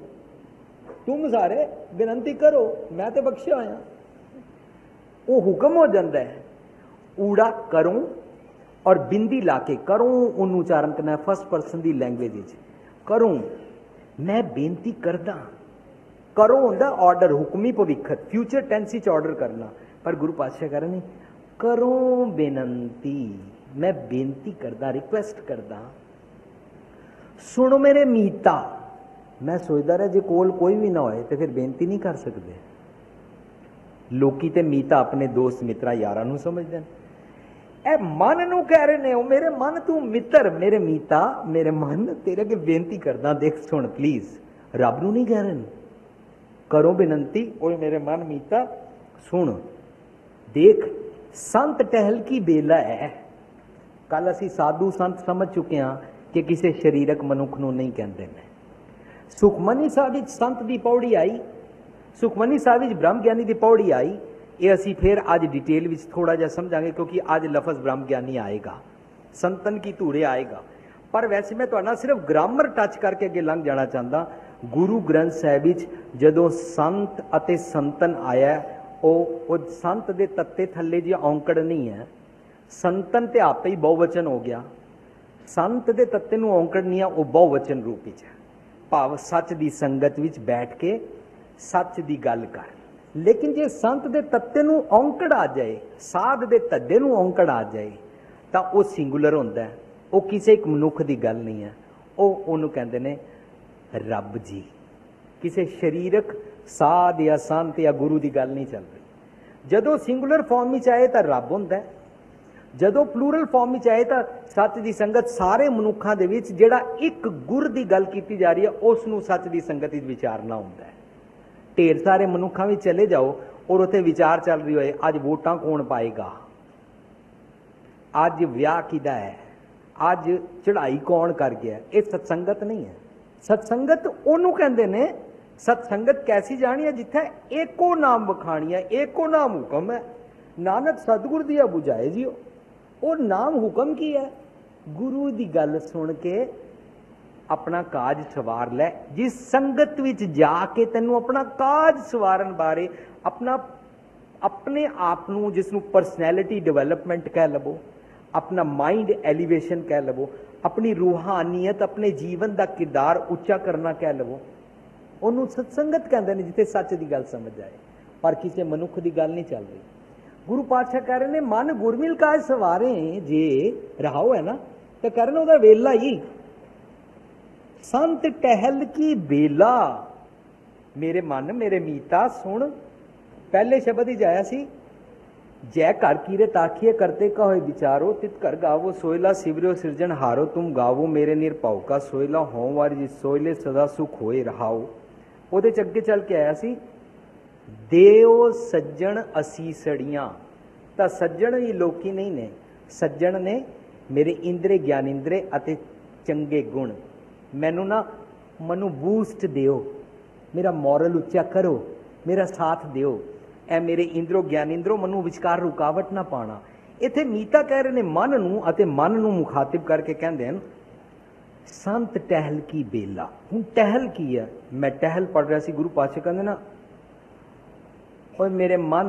तुम सारे बेनती करो मैं तो बख्शिया होया वो हुक्म हो जाता है। ऊड़ा करूं और बिंदी लाके करूं उन्नू उच्चारण करना फर्स्ट परसन की लैंग्वेज करूं मैं बेनती करदा करो होंदा ऑर्डर हुक्मी भविखत फ्यूचर टेंस च ऑर्डर करना पर गुरु पातशाह कह रहे ने करो बेनती मैं बेनती करदा रिक्वेस्ट करदा सुनो मेरे मीता मैं सोचता रहा जे कोल कोई भी ना होए तो फिर बेनती नहीं कर सकते लोकी ते मीता अपने दोस्त मित्रा यारा नू समझते हैं ए मन नू कह रहे ने ओ मेरे मन तू मित्र मेरे मीता मेरे मन तेरे अगे बेनती करदा देख सुन प्लीज रब नू नहीं कह रहे करो बेनती ओ मेरे मन मीता सुन देख संत टहल की बेला है कल असी साधु संत समझ चुके हैं कि किसी शरीरक मनुख नू नहीं कहते ने। सुखमनी साहब संत की पौड़ी आई सुखमनी साहब ब्रह्म ज्ञानी की पौड़ी आई ये असी फिर अज डिटेल में थोड़ा जा समझांगे क्योंकि अज लफज ब्रह्म ज्ञानी आएगा संतन की धूड़े आएगा पर वैसे मैं तुहाडे नाल सिर्फ ग्रामर टच करके अगे लंघ जाना चाहता। गुरु ग्रंथ साहिब जदों संत अते संतन आया वो संत दे तत्ते थल्ले जी औंकड़ नहीं है संतन ते आपे ही बहुवचन हो गया संत दे तत्ते नू औंकड़ नहीं है वो बहुवचन रूप विच है भाव सच दी संगत विच बैठ के सच दी गल कर। लेकिन जे संत दे तत्ते नू औंकड़ आ जाए साध दे तद्दे नू औंकड़ आ जाए तां वो सिंगुलर होंदा है वो किसी एक मनुख दी गल नहीं है वो कहंदे ने रब जी किसी शरीरक साध या संत या गुरु की गल नहीं चल रही। जदों सिंगुलर फॉर्म में आए तो रब होंदा है जदों प्लूरल फॉर्म में आए तो सच की संगत सारे मनुखों के विच जिहड़ा एक गुर की गल की जा रही है उसनूं सच की संगत विचारना होंदा है। ढेर सारे मनुखों में चले जाओ और उत्थे विचार चल रही होए अज वोटां कौन पाएगा अज विआह किहदा है अज चढ़ाई कौन कर गया ये सत्संगत नहीं है। सत्संगत ओनू कहंदे ने सत्संगत कैसी जानी है जिथे एको नाम वखाणी है एको नाम हुक्म है नानक सतगुर दिया बुझाए जियो वो नाम हुक्म की है गुरु दी गल सुन के अपना काज सवार लै। जिस संगत विच जाके तैनू अपना काज सवारन बारे अपना अपने आप नू जिसनू परसनैलिटी डिवैलपमेंट कह लवो, अपना माइंड एलीवेशन कह लवो, अपनी रूहानीयत अपने जीवन का किरदार उच्चा करना कह लवो, उन्होंने सत्संगत कहते हैं जिथे सच की गल समझ आए पर किसी मनुख की गल नहीं चल रही। गुरु पातशाह कह रहे हैं मन गुरमिल काज सवारे जे रहाओ है ना, तो कह रहे हैं वेला ही संत टहल की बेला। मेरे मन मेरे मीता सुन, पहले शब्द ही जाया सी, जय घर कीरे ताकिए करते कहो विचारो, तित घर गावो सोयला सिवरियो सिरजन हारो, तुम गावो मेरे निरभाव का सोयला हो वारी जिस सोयले सदा सुख होए रहाओ। ਉਹਦੇ ਚ ਅੱਗੇ ਚੱਲ ਕੇ ਆਇਆ ਸੀ ਦੇਓ ਸੱਜਣ ਅਸੀਸੜੀਆਂ। ਤਾਂ ਸੱਜਣ ਵੀ ਲੋਕੀ ਨਹੀਂ ਨੇ, ਸੱਜਣ ਨੇ ਮੇਰੇ ਇੰਦਰੇ ਗਿਆਨਿੰਦਰੇ ਅਤੇ ਚੰਗੇ ਗੁਣ। ਮੈਨੂੰ ਬੂਸਟ ਦਿਓ, ਮੇਰਾ ਮੋਰਲ ਉੱਚਾ ਕਰੋ, ਮੇਰਾ ਸਾਥ ਦਿਓ। ਇਹ ਮੇਰੇ ਇੰਦਰੋ ਗਿਆਨਿੰਦਰੋ ਮੈਨੂੰ ਵਿਚਕਾਰ ਰੁਕਾਵਟ ਨਾ ਪਾਣਾ। ਇੱਥੇ ਮੀਤਾ ਕਹਿ ਰਹੇ ਨੇ ਮਨ ਨੂੰ, ਅਤੇ ਮਨ ਨੂੰ ਮੁਖਾਤਿਬ ਕਰਕੇ ਕਹਿੰਦੇ ਹਨ संत टहल की बेला। हूँ टहल की है, मैं टहल पढ़ रहा सी, गुरु पातशाह कहते ना ओए मेरे मन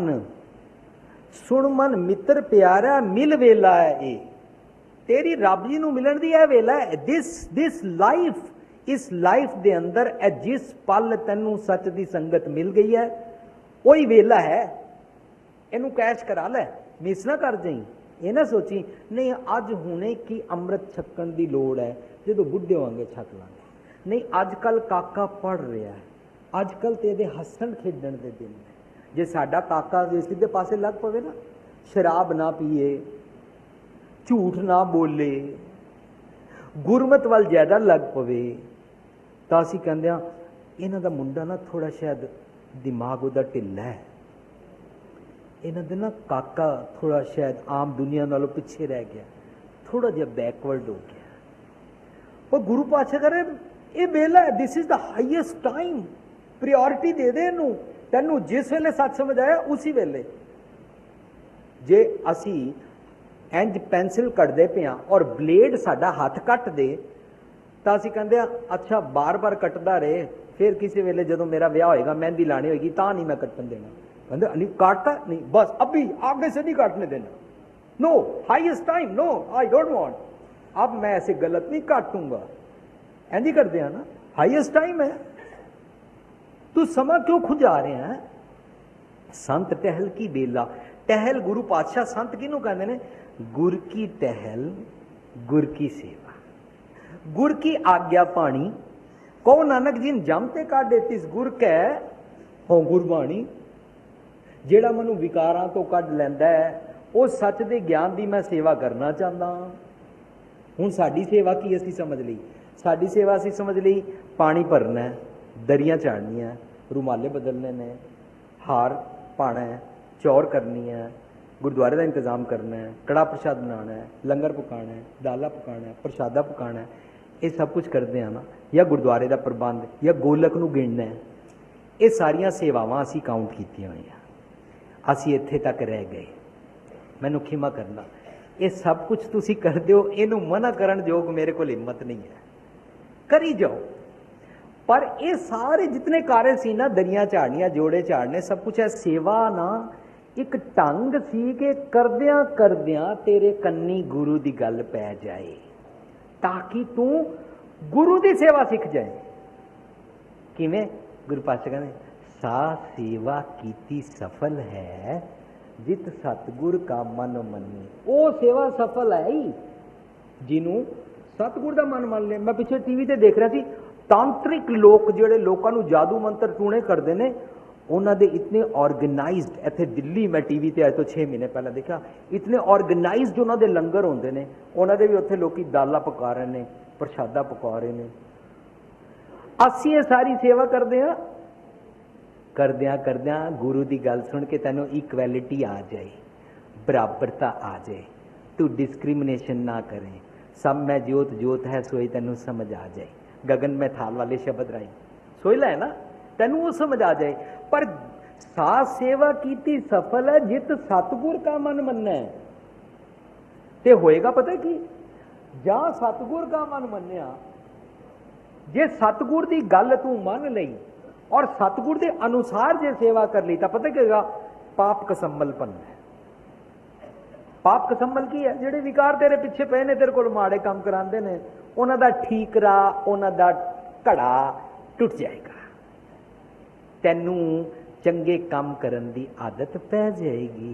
सुन मन मित्र प्यारा मिल वेला है, ये तेरी रब जी नू मिलन दी है वेला है। दिस लाइफ, इस लाइफ दे अंदर जिस पल तैनू सच दी संगत मिल गई है वही वेला है, इनू कैश करा लै, मिस ना कर जाई। ये ना सोची नहीं अज हुणे की अमृत छकण की लोड़ है, जो बुढ़े होंगे छक लांगे। नहीं अजकल काका पढ़ रहा है, अजकल तो ये हसन खेडण के दिन है। जे साडा काका जे सीधे पासे लग पवे ना, शराब ना पीए, झूठ ना बोले, गुरमत वाल ज्यादा लग पवे, तो असीं कहंदे हां इन्हां दा मुंडा ना थोड़ा शायद दिमाग उहदा ढिल्ला है, इन्हां दे ना काका थोड़ा शायद आम दुनिया नालों पिछे रह गया, थोड़ा जिहा बैकवर्ड हो गया। और गुरु पातशाह कह रहे ये बेला है, this is the highest time, priority दे दे इनू, तैनू जिस वेले सच समझ आया उसी वेले। जे असी इंज पेंसिल कटदे पे और ब्लेड साडा हथ कट दे तो असी कहंदे अच्छा बार बार कटदा रहे, फिर किसी वेले जदों मेरा विआह होएगा मेहंदी लानी होएगी तां नहीं मैं कटन देना। कहंदे नहीं काटता नहीं, बस अभी आगे से नहीं काटने देना, no highest time, no I don't want, अब मैं ऐसे गलत नहीं काटूंगा। ऐसी करते हैं ना, हाईएस्ट टाइम है, तू समा क्यों खुजा रहे हैं। संत टहल की बेला। टहल गुरु पातशाह संत किनू कहते हैं, गुर की टहल गुर की सेवा, गुर की आज्ञा पाणी। कहो नानक जी जमते काढे तिस गुर कै हो गुरबाणी। जेड़ा मनु विकारां तो कढ लैंदा है वो सच दे ज्ञान दी मैं सेवा करना चाहता। हुण साडी सेवा की असीं समझ लई, साडी सेवा असीं समझ लई पानी भरना है, दरियां झाड़नियां, रुमाले बदलने ने, हार पाना है, चौर करनी है, गुरुद्वारे का इंतजाम करना है, कड़ा प्रसाद बनाना है, लंगर पकाना है, दाला पकाना है, प्रसादा पकाना है, ये सब कुछ करते हैं ना, या गुरुद्वारे का प्रबंध या गोलक नूं गिणना है, ये सारियां सेवावां असीं काउंट कीतियां होईयां। असीं इत्थे तक रह गए, मैनूं खिमा करना, ये सब कुछ तुसीं करदे हो, इहनूं मना करन जोग मेरे कोल हिम्मत नहीं है, करी जाओ। पर ये सारे जितने कार्य सी ना, दरियां झाड़नियां, जोड़े झाड़ने, सब कुछ है सेवा ना एक ढंग सी कि करदियां करदियां तेरे कन्नी गुरु दी गल पै जाए, ताकि तू गुरु दी सेवा सीख जाए। किवें? गुरु पातशाह कहंदे सा सेवा कीती सफल है जित सतगुर का मन मन्ने। वो सेवा सफल है ही जिन्हों सतगुर का मन मान ले। मैं पिछले टीवी ते देख रहा सी, तांत्रिक लोग जिहड़े लोकां नूं जादू मंत्र टूणे करते हैं, उन्होंने इतने ऑर्गेनाइज्ड, इत्थे दिल्ली मैं टीवी ते अज तो 6 महीने पहले देखा, इतने ऑर्गेनाइज्ड उन्होंने लंगर होंदे ने, उन्होंने भी उत्थे लोकी दाला पका रहे हैं, प्रसादा पका रहे हैं। असीं ये सारी सेवा करते हैं, करदियां करदियां गुरु की गल सुन के तैनूं इक्वैलिटी आ जाए, बराबरता आ जाए, तू डिस्क्रिमिनेशन ना करें, सब में ज्योत ज्योत है सोई तैनूं समझ आ जाए, गगन में थाल वाले शब्द राई सोईला है ना, तैनूं वो समझ आ जाए। पर सा सेवा कीती सफल है जित सतगुर का मन मन्ना है। ते होएगा पता कि जहां सतगुर का मन मन्या जे सतगुर की गल तू मन लई और सतगुर के अनुसार जे सेवा कर ली तो पता क्या पाप कसम्मल बनना। पाप कसम्मल की है जेडे विकार तेरे पिछे पे ने तेरे को माड़े काम करांदे ने उन्हां दा ठीकरा उन्हां दा घड़ा टुट जाएगा। तैनू चंगे काम करन दी आदत पै जाएगी।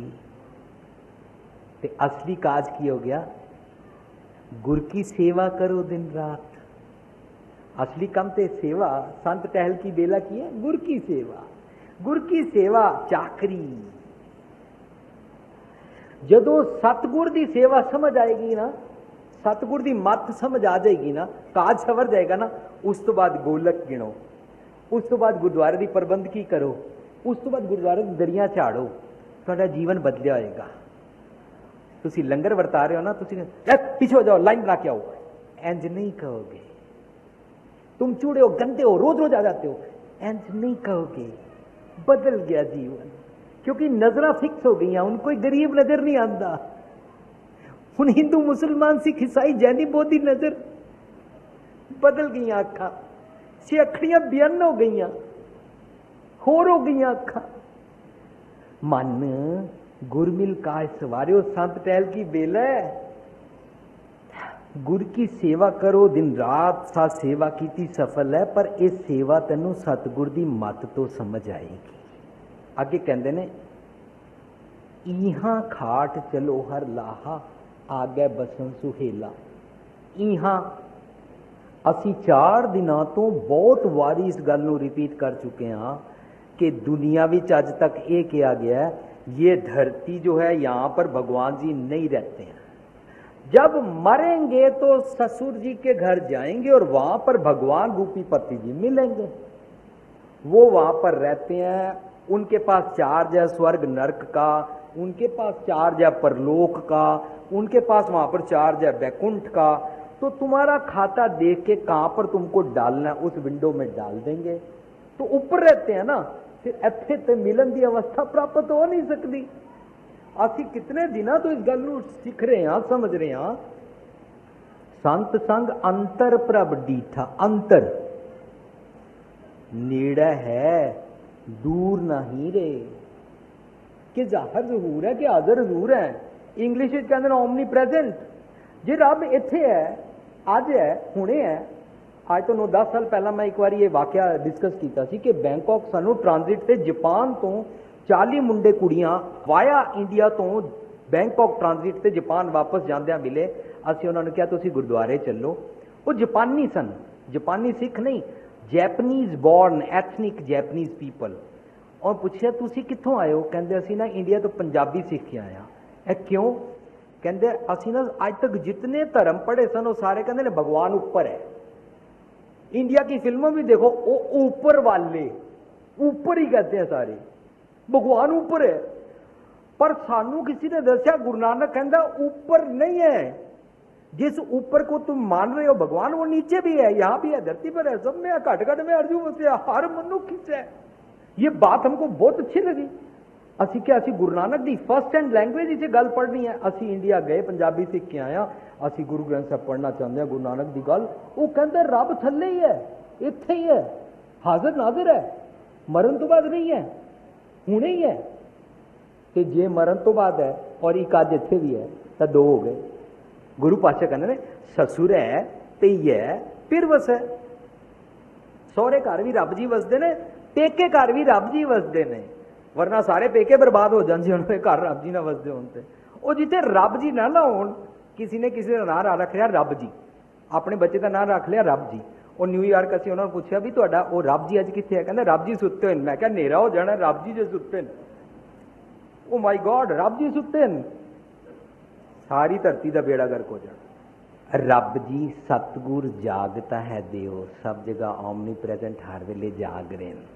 ते असली काज की हो गया? गुर की सेवा करो दिन रात। असली काम ते सेवा। संत टहल की बेला की है गुर की सेवा। गुर की सेवा चाकरी। जदों सतगुर की सेवा समझ आएगी ना, सतगुर की मत समझ आ जाएगी ना, काज सवर जाएगा ना, उस तो बाद गोलक गिनो, उस तो बाद गुरुद्वारे की प्रबंधकी करो, उस तो बाद गुरुद्वारे की दरियां झाड़ो, तुहाडा जीवन बदलिया होएगा। तुसी लंगर वरता रहे हो ना, तुसी पीछे हो जाओ, लाइन बना के आओ, इंज नहीं कहोगे। तुम चूड़े हो, गंदे हो, रोज रोज आ जाते हो, इंज नहीं कहोगे। बदल गया जीवन, क्योंकि नजर फिक्स हो गई, उन कोई गरीब नजर नहीं आता। हुन हिंदू मुसलमान सिख ईसाई जैनी बौद्धी नजर बदल गई, अखा से अखड़ियां बेअन हो गई, होर हो गई अखा। मन गुरमिल का सवारे संत टहल की बेला है। गुर की सेवा करो दिन रात, सा सेवा की सफल है, पर इस सेवा तेनू सतगुर की मत तो समझ आएगी। आगे कहते ने इहां खाट चलो हर लाहा, आगे बसन सुहेला। इहां असी 4 दिनों तो बहुत वारी इस गल नूं रिपीट कर चुके हैं कि दुनिया विच अज तक ये कहा गया है, ये धरती जो है यहां पर भगवान जी नहीं रहते हैं। जब मरेंगे तो ससुर जी के घर जाएंगे और वहां पर भगवान रूपी पति जी मिलेंगे। वो वहां पर रहते हैं, उनके पास चार्ज है स्वर्ग नरक का, उनके पास चार्ज है परलोक का, उनके पास वहां पर चार्ज है बैकुंठ का। तो तुम्हारा खाता देख के कहां पर तुमको डालना है उस विंडो में डाल देंगे। तो ऊपर रहते हैं ना, फिर इत्थे ते मिलन की अवस्था प्राप्त हो नहीं सकती। असी कितने दिनों तो इस गल नूं सीख रहे हैं, समझ रहे हैं। संत संग अंतर प्रभ डीठा, अंतर नेड़े है दूर नहीं रे, कि जाहिर जरूर है कि हाजर जरूर है। इंग्लिश में कहते हैं ओमनी प्रेजेंट। जे रब इत्थे है, अज है, हुणे है। आज तो 9-10 साल पहला मैं एक बार ये वाकया डिस्कस किया सी कि बैंकॉक सानू ट्रांजिट से जापान तो 40 मुंडे कुड़ियां वाया इंडिया तो बैंकॉक ट्रांजिट से जापान वापस जांदियां मिले। असीं उन्होंने कहा तुसीं गुरुद्वारे चलो। वो जापानी सन, जापानी सिख नहीं, Japanese born ethnic Japanese people. और पूछया तुसीं कित्थों आए हो? कहंदे असीं ना इंडिया तो पंजाबी सीख के आए हैं। क्यों? कहंदे असीं ना आज तक जितने धर्म पढ़े सन वो सारे कहंदे ने भगवान ऊपर है। इंडिया की फिल्मों भी देखो, वो ऊपर वाले ऊपर ही कहते हैं सारे, भगवान ऊपर है। पर सानू किसी ने दसिया गुरु नानक कहता ऊपर नहीं है। जिस ऊपर को तुम मान रहे हो भगवान, वो नीचे भी है, यहां भी है, धरती पर है, सब में है, घट घट में अर्जुन बसे, हर मनुष्य है। ये बात हमको बहुत अच्छी लगी। असी क्या असी गुरु नानक की फर्स्ट हैंड लैंग्वेज इसे गल पढ़नी है। असी इंडिया गए, पंजाबी सीख के आया, असी गुरु ग्रंथ साहब पढ़ना चाहते हैं, गुरु नानक की गल। वो कहते रब थले ही है, इत्थे ही है, हाजिर नाजिर है, मरण तो बाद नहीं है, हुणे ही है। कि जे मरण तो बाद है और एक अज इत्थे भी है तो 2 हो गए। गुरु पातशाह कहते ने ससुर है ते है फिर वस है। सौरे घर भी रब जी वसदे ने, पेके घर भी रब जी वसदे ने, वरना सारे पेके बर्बाद हो जाते उन्होंने घर रब जी ना वसदे होते। वो जिथे रब जी ना हो, किसी ने किसी का नाम रख लिया रब जी, अपने बच्चे का नाम रख लिया रब जी। और न्यूयॉर्क असीं उन्होंने पूछा भी तुहाडा वो रब जी अज कित्थे है? कहंदे रब जी सुत्ते हैं। मैं क्या नेरा हो जाना, रब जी जो सुत्ते हैं। ओ माय गॉड, रब जी सुत्ते हैं, सारी धरती का बेड़ा गर्क हो जाना। रब जी सतगुर जागता है देव, सब जगह ओमनी प्रेजेंट, हर वेले जाग रहे हैं।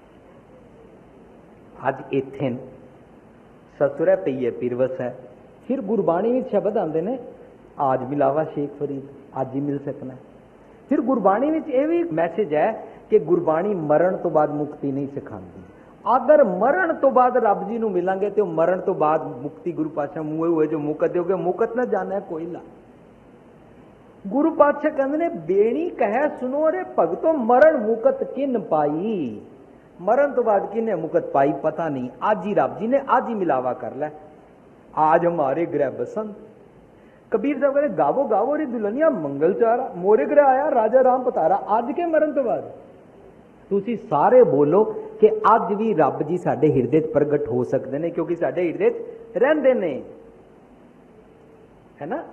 अज इत्थे ससुर है पई है पिरवस है। फिर गुरबाणी में शब्द आते हैं आज मिलावा शेख फरीद, आज ही मिल सकना। फिर गुरबाणी में यह भी मैसेज है कि गुरबाणी मरण तो बाद मुक्ति नहीं सिखाती। अगर मरण तो बाद रब जी नूं मिलांगे तो मरण तो बाद मुक्ति गुरु पातशाह मुए हुए जो मुकत दोगे, मुकत ना जाना है कोई ला। गुरु पातशाह कहते ने बेणी कह सुनो रे भगतो मरण मुकत किन पाई। मरण तो बाद किन्ने मुकत पाई पता नहीं, आज ही रब जी ने आज ही मिलावा कर लै, आज हमारे ग्रह बसंत। कबीर साहब कहते गावो गावो रे दुल्हनिया मंगल चारा, मोरे ग्रह आया राजा राम पतारा। आज के मरण तो बाद तुसी सारे बोलो कि अज भी रब जी साडे हिरदे च प्रगट हो सकते हैं, क्योंकि साडे हिरदे च रहिंदे ने, है ना।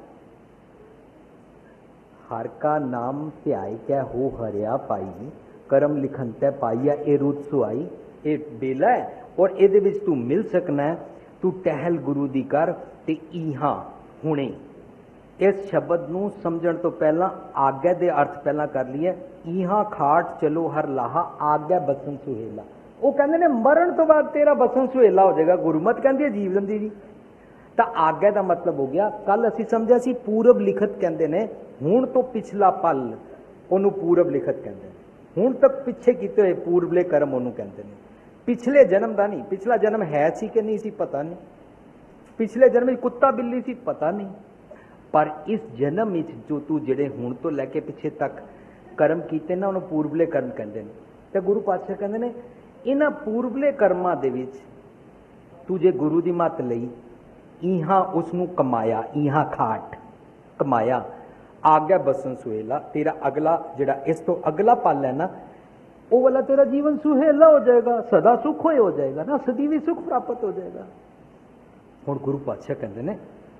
हर का नाम ध्याई कै हो हरिया पाई, करम लिखन तै पाईया ए रुत सुआई। ये बेला है और ये विच तू मिल सकना है, तू टहल गुरु दी कर ते इहा हुणे। इस शब्द नूं समझण तो पहला आग्ञा दे अर्थ पहला कर लिए, इहा खाट चलो हर लाहा आग्ञा बसन सुहेला। वो कहते ने मरण तो बाद तेरा बसन सुहेला हो जाएगा, गुरमत कहती है जीवन दी जी। तो आग्ञा का मतलब हो गया, कल असी समझा सी पूरब लिखत कहते ने, हुण तो पिछला पल ओनू पूरब लिखत कहते हैं, हुण तक पिछे किते हुए पूर्वले कर्म ओनू कहते हैं। पिछले जन्म का नहीं, पिछला जन्म है सी कि नहीं सी पता नहीं, पिछले जन्म में कुत्ता बिल्ली सी पता नहीं, पर इस जन्म में जो तू जेड़े हुण तो लैके पिछे तक कर्म कीते ना उन्होंने पूर्वले कर्म कहते हैं। तो गुरु पातशाह कहते हैं इन्हां पूर्वले कर्मां दे विच तू जे गुरु दी मत लई, इहा उसनू कमाया, इहा खाट कमाया, आग्या बसन सुहेला, तेरा अगला जेड़ा इस तो अगला पल है ना, वो वाला तेरा जीवन सुहेला हो जाएगा, सदा सुख हो जाएगा ना, सदीवी सुख प्राप्त हो जाएगा। हुण गुरु पातशाह कहते ने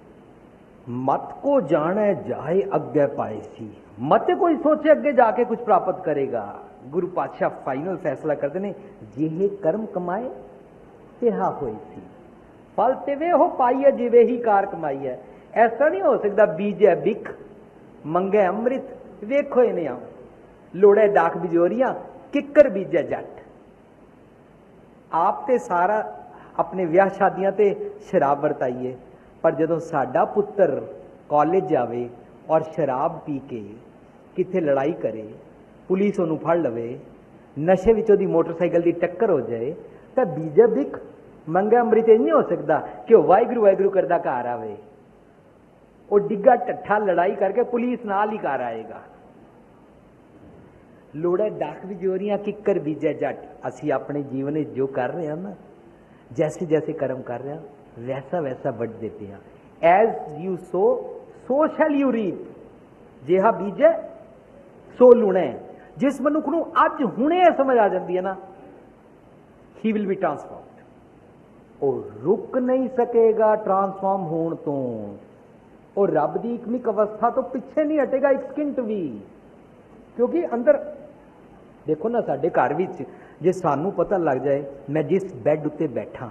मत को जाने जाए अग्गे पाए सी, मत कोई सोचे अगे जाके कुछ प्राप्त करेगा। गुरु पातशाह फाइनल फैसला करते ने, जिहे कर्म कमाए तिहा होई सी, फल तिवे हो पाई है जिवे ही कार कमाई है। ऐसा नहीं हो सकता बीजे बिख मंगे अमृत वेखो ही नहीं, लोड़े डाक बिजोरियां किकर बीजे जट। आप ते सारा अपने ब्याह शादियां ते शराब वरताइए, पर जदों साडा पुत्र कॉलेज जावे और शराब पी के किथे लड़ाई करे, पुलिस उन्होंने फड़ लवे, नशे विच ओदी मोटरसाइकिल की टक्कर हो जाए, तो बीजे बिख मंगे अमृत नहीं हो सकता कि वाहिगुरू वाहिगुरू करदा घर आवे, वो डिग्गा टट्ठा लड़ाई करके पुलिस नाल ही घर आएगा। लोड़ा डाक बिजोरियां किकर बीजे जट। असी अपने जीवन में जो कर रहे हैं ना, जैसे जैसे कर्म कर रहे हैं वैसा वैसा बढ़ देते हैं। As you sow shall you reap, जिहा बीजे सो लुणे। जिस मनुख नूं अज हुणे समझ आ जाती है ना, ही विल बी ट्रांसफॉर्म्ड, और रुक नहीं सकेगा ट्रांसफॉर्म होने तो, और रब की इकमिक अवस्था तो पिछे नहीं हटेगा एक सेकंड भी। क्योंकि अंदर देखो ना, साडे घर विच जे सानू पता लग जाए मैं जिस बैड उत्ते बैठा,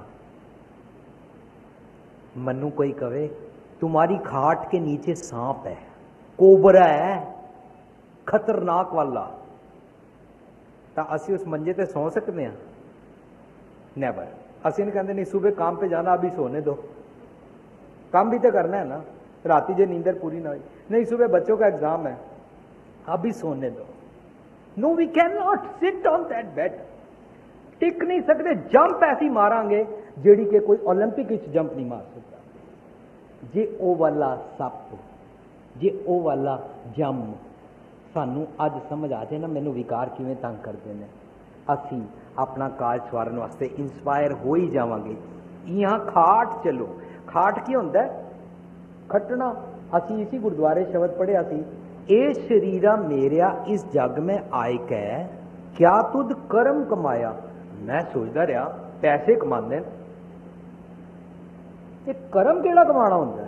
मनु कोई कहे तुम्हारी खाट के नीचे सांप है, कोबरा है, खतरनाक वाला, तो असी उस मंजे ते सौ सकते हैं? नेवर। असी नहीं कहते नहीं सुबह काम पे जाना, अभी सोने दो, काम भी तो करना है ना, राती जो नींदर पूरी ना हुई, नहीं सुबह बच्चों का एग्जाम है, अभी सोने दो। No, we can not sit on that bed, टिक नहीं सकते, जंप ऐसी मारांगे जेड़ी के कोई ओलंपिक विच जंप नहीं मार सकता। जे ओ वाला सप, जे ओ वाला जम सानू अज समझ आ जाए ना, मैनू विकार किवें तंग करते हैं, असी अपना काज सवारन वास्ते इंस्पायर हो ही जावांगे। यहाँ खाट चलो, खाट की होंदा है? खटना। असी इसी गुरुद्वारे शब्द पढ़िया सी, ए शरीरा मेरिया इस जग में आए कै क्या तुद कर्म कमाया। मैं सोचता रहा पैसे कमाते हैं, ये कर्म केड़ा कमाना होंदा है?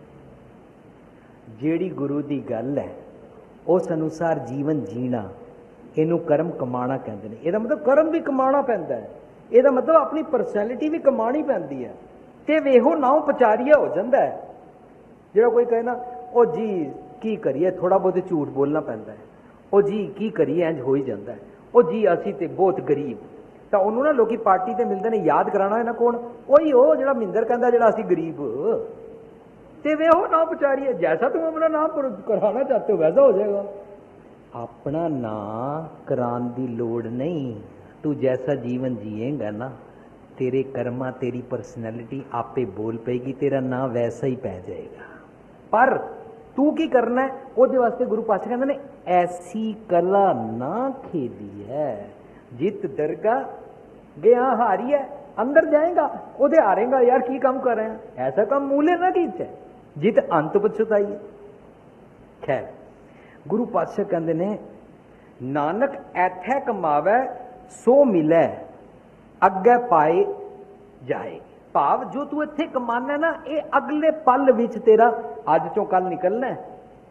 जेड़ी गुरु दी गल है उस अनुसार जीवन जीना, इनू कर्म कमाना कहते हैं। ਇਹਦਾ मतलब कर्म भी कमाना पैंदा है, ਇਹਦਾ मतलब अपनी परसनैलिटी भी कमानी पैंदी है। ते वेहो नाउ पचारिया हो जाता है। जो कोई कहे ना ओ जी की करिए, थोड़ा बहुत झूठ बोलना पैंदा है, ओ जी की करिए इंज हो ही जाता है, ओ जी असी ते बहुत गरीब, तो उन्होंने ना लोग पार्टी ते मिलते हैं, याद कराना है ना कौन, वही हो जो मिंदर कहता जो असी गरीब, ते वे हो नाम पचारिए, जैसा तुम अपना नाम कराना चाहते हो वैसा हो जाएगा। अपना नाम कराने की लोड़ नहीं, तू जैसा जीवन जिएगा ना, तेरे कर्मा तेरी पर्सनैलिटी आपे बोल पेगी, तेरा नाम वैसा ही पै जाएगा। पर तू की करना है, ਉਹਦੇ ਵਾਸਤੇ ਗੁਰੂ ਪਾਤਸ਼ਾਹ ਕਹਿੰਦੇ ਨੇ ਐਸੀ ਕਲਾ ਨਾ ਖੇਦੀ ਹੈ, ਜਿਤ ਦਰਗਾ ਗਿਆ ਹਾਰੀ ਹੈ, ਅੰਦਰ ਜਾਏਗਾ ਉਹਦੇ ਹਾਰੇਗਾ, ਯਾਰ ਕੀ ਕੰਮ ਕਰ ਰਹੇ हैं, ऐसा काम मूले ना कीचे जित अंत पछताई है। खैर गुरु पातशाह कहते ने नानक ऐथे कमावे सो मिले अगे पाए जाए, भाव जो तू इत्थे कमाना ना ये अगले पल विच तेरा अज चों कल निकलना है,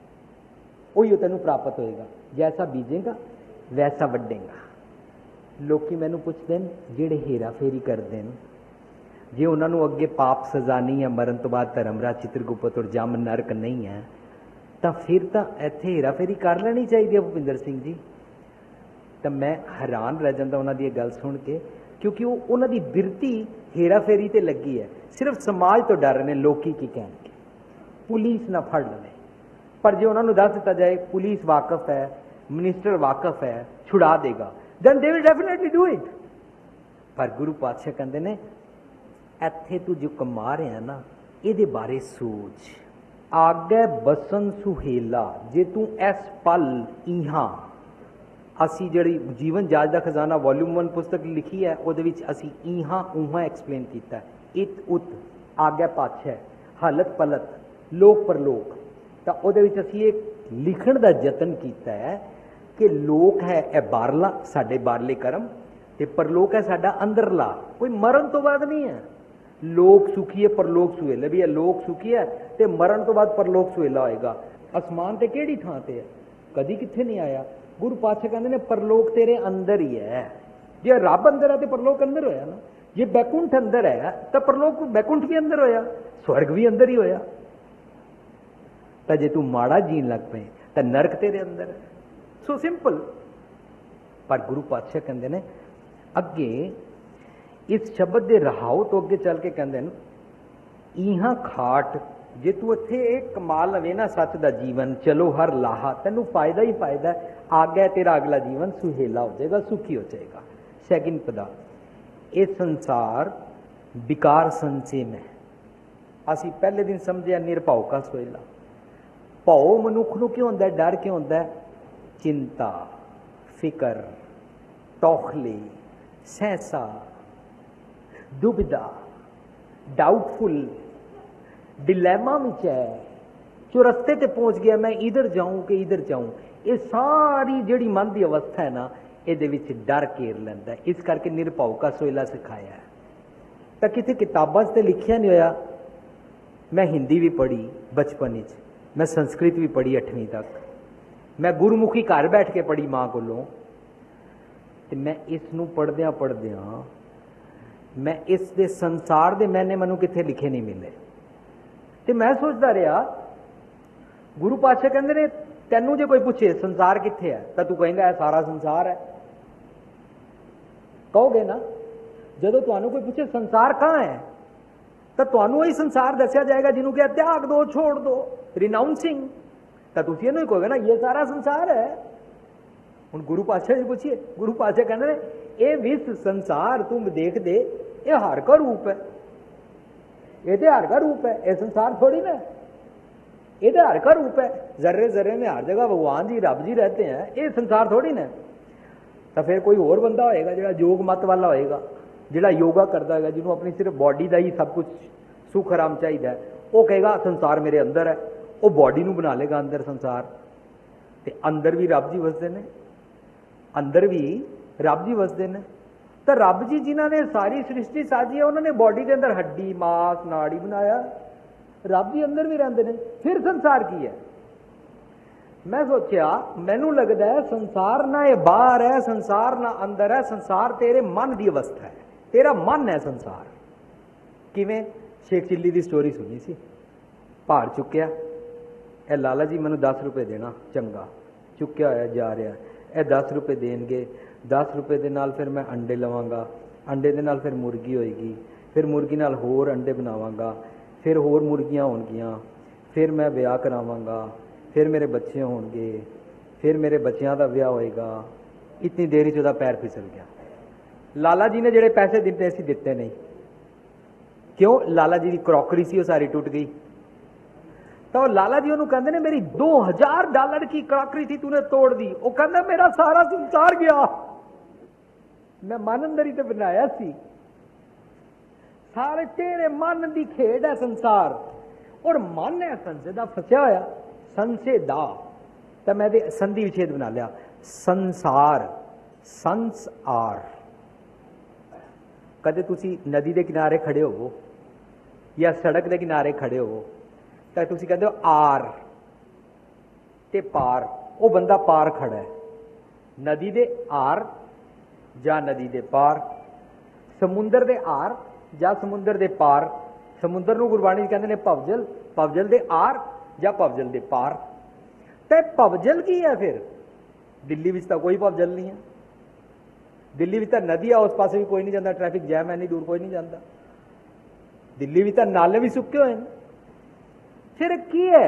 उही तेनू प्राप्त होएगा, जैसा बीजेगा वैसा वड्डेगा। लोकी मैनू पुछदे ने जिहड़े हेरा फेरी करदे ने, जे उन्होंने अगे पाप सजा नहीं है, मरण तो बाद धर्मराज चित्रगुप्त और जम नरक नहीं है, तो फिर तो इत्थे हेरा फेरी कर लेनी चाहिए भूपिंदर सिंह जी। तो मैं हैरान रह जाता उन्होंने गल सुन के, क्योंकि वो उन्होंने बिरती हेरा फेरी ते लगी है, सिर्फ समाज तो डर रहे लोकी की कहने, पुलिस ना फड़ ले। पर जो उन्होंने दस दिता जाए पुलिस वाकफ है, मिनिस्टर वाकफ है, छुड़ा देगा, then they will definitely do it। पर गुरु पातशाह कहते ने ਇੱਥੇ ਤੂੰ ਜੋ ਕਮਾ ਰਿਹਾ ਨਾ ਇਹਦੇ ਬਾਰੇ ਸੋਚ, ਆਗੇ ਬਸਨ ਸੁਹੇਲਾ, ਜੇ ਤੂੰ ਇਸ ਪਲ ਇਹਾਂ, ਅਸੀਂ ਜਿਹੜੀ ਜੀਵਨ ਜਾਜ ਦਾ ਖਜ਼ਾਨਾ ਵੋਲਿਊਮ 1 ਪੁਸਤਕ ਲਿਖੀ ਹੈ ਉਹਦੇ ਵਿੱਚ ਅਸੀਂ ਇਹਾਂ ਉਹਾਂ ਐਕਸਪਲੇਨ ਕੀਤਾ, ਇਤ ਉਤ ਆਗੇ ਪਾਛੈ ਹਾਲਤ ਪਲਤ ਲੋਕ ਪਰਲੋਕ, ਤਾਂ ਉਹਦੇ ਵਿੱਚ ਅਸੀਂ ਇਹ ਲਿਖਣ ਦਾ ਯਤਨ ਕੀਤਾ ਹੈ ਕਿ ਲੋਕ ਹੈ ਇਹ ਬਾਹਰਲਾ ਸਾਡੇ ਬਾਹਰਲੇ ਕਰਮ, ਤੇ ਪਰਲੋਕ ਹੈ ਸਾਡਾ ਅੰਦਰਲਾ, ਕੋਈ ਮਰਨ ਤੋਂ ਬਾਅਦ ਨਹੀਂ ਹੈ। लोक सुखी है परलोक सुहेला, भी है लोक सुखी है ते मरण तो बाद परलोक सुहेला होएगा। आसमान ते केड़ी थां ते है, कदी किथे नहीं आया। गुरु पातशाह कहंदे ने परलोक तेरे अंदर ही है, जे रब अंदर है तो परलोक अंदर होया ना, जे बैकुंठ अंदर है तो परलोक बैकुंठ भी अंदर होया, स्वर्ग भी अंदर ही होया। तो जे तू माड़ा जीन लग पे तो नरक तेरे अंदर है, सो सिंपल। पर गुरु पातशाह कहंदे ने अगे इस शब्द के रहाओ तो अगे चल के कहते हैं इहा खाट, जे तू इत्थे कमा लवे ना सच का जीवन, चलो हर लाहा तेनू फायदा ही फायदा, आगे तेरा अगला जीवन सुहेला हो जाएगा, सुखी हो जाएगा। सैकिंड पदा, ये संसार विकार संचय में, असी पहले दिन समझिया निरभाव का सोहेला। भाव मनुख नूं क्यों होंदा है, डर क्यों होंदा है, चिंता फिकर तौखले सहसा दुविधा डाउटफुल डिलेमा विच है, चौरस्ते ते पहुंच गया, मैं इधर जाऊं कि इधर जाऊं, ये सारी जिहड़ी मन की अवस्था है ना इहदे विच डर घेर लैंदा है। इस करके निरभाव का सोहेला सिखाया है। तो किसी किताबां ते लिखिया नहीं होया, मैं हिंदी भी पढ़ी बचपन विच, मैं संस्कृत भी पढ़ी 8वीं तक, मैं गुरमुखी घर बैठ के पढ़ी माँ कोलों, ते मैं इसनूं पढ़दियां पढ़दियां मैं इस दे संसार दे मैंने मैनू किथे लिखे नहीं मिले, ते मैं सोचता रहा। गुरु पातशाह कहंदे ने तैनू जे कोई पूछे संसार किथे है तो तू कहेगा है सारा संसार है, कहोगे ना। जदों तुहानू कोई पूछे संसार कहाँ है तो तुहानू वही संसार दस्या जाएगा जिन्हों क्या त्याग दो छोड़ दो रिनाउंसिंग, तो तुसीं इहनूं ही कहोगे ना ये सारा संसार है। हुण गुरु पातशाह जी पूछिए, गुरु पातशाह कहंदे ने ये विश्व संसार तुम देख दे ये हर का रूप है, ये तो हर का रूप है, ये संसार थोड़ी ना, ये तो हर का रूप है, जर्रे जर्रे में हर जगह भगवान जी रब जी रहते हैं, ये संसार थोड़ी ना। तो फिर कोई और बंदा होएगा जिहड़ा योग मत वाला होएगा, जिहड़ा योगा करता है, जिन्होंने अपनी सिर्फ बॉडी का ही सब कुछ सुख आराम चाहिए, वो कहेगा संसार मेरे अंदर है, वो बॉडी नूं बना लेगा अंदर संसार, ते अंदर भी रब जी वसदे ने, अंदर भी रब जी वसदे ने। तो रब जी जिन्होंने सारी सृष्टि साजी है उन्होंने बॉडी के अंदर हड्डी मांस नाड़ी बनाया, रब जी अंदर भी रहते हैं, फिर संसार की है। मैं सोचा मैनू लगता है संसार ना ये बाहर है, संसार ना अंदर है, संसार तेरे मन की अवस्था है, तेरा मन है संसार। किवें शेख चिल्ली की स्टोरी सुनी सी, भार चुक्या, ए लाला जी मैनू 10 रुपए देना, चंगा चुक्या होया जा रहा, ए 10 रुपए देंगे, 10 रुपए दे नाल फिर मैं अंडे लवांगा, अंडे दे नाल फिर मुर्गी होएगी, फिर मुर्गी नाल होर अंडे बनावांगा, फिर होर मुर्गियां होणगियां, फिर मैं विआह करावांगा, फिर मेरे बच्चे होणगे, फिर मेरे बच्चों का विआह होएगा। इतनी देर च उहदा पैर फिसल गया। लाला जी ने जिहड़े पैसे दिते सी दिते नहीं, क्यों? लाला जी की क्रॉकरी सी वो सारी टुट गई। तो लाला जी उन्होंने कहते ने मेरी $2000 की कड़ाकरी थी तूने तोड़ दी। वो कहता मेरा सारा संसार गया, मैं मन अंदर ही तो बनाया सी, सारे तेरे मन की खेड है संसार। और मन है संशय दा फसिया होया, संशय दा तो मैं संधि विच्छेद बना लिया, संसार संसार। कदे तुसी नदी के किनारे खड़े हो या सड़क के किनारे खड़े हो तो तुसी कहते हो आर ते पार, वो बंदा पार खड़ा है, नदी दे आर या नदी दे पार, समुंदर दे आर या समुंदर दे पार। समुंदर नूं गुरबाणी कहते हैं भवजल, भवजल दे आर या भवजल दे पार। ते भवजल की है फिर? दिल्ली विच तां कोई भवजल नहीं है, दिल्ली विच तां नदी है, उस पासे भी कोई नहीं जाता, ट्रैफिक जैम है, नहीं दूर कोई नहीं जाता। दिल्ली विच तां नाले भी सुक्के हुए हैं। फिर की है?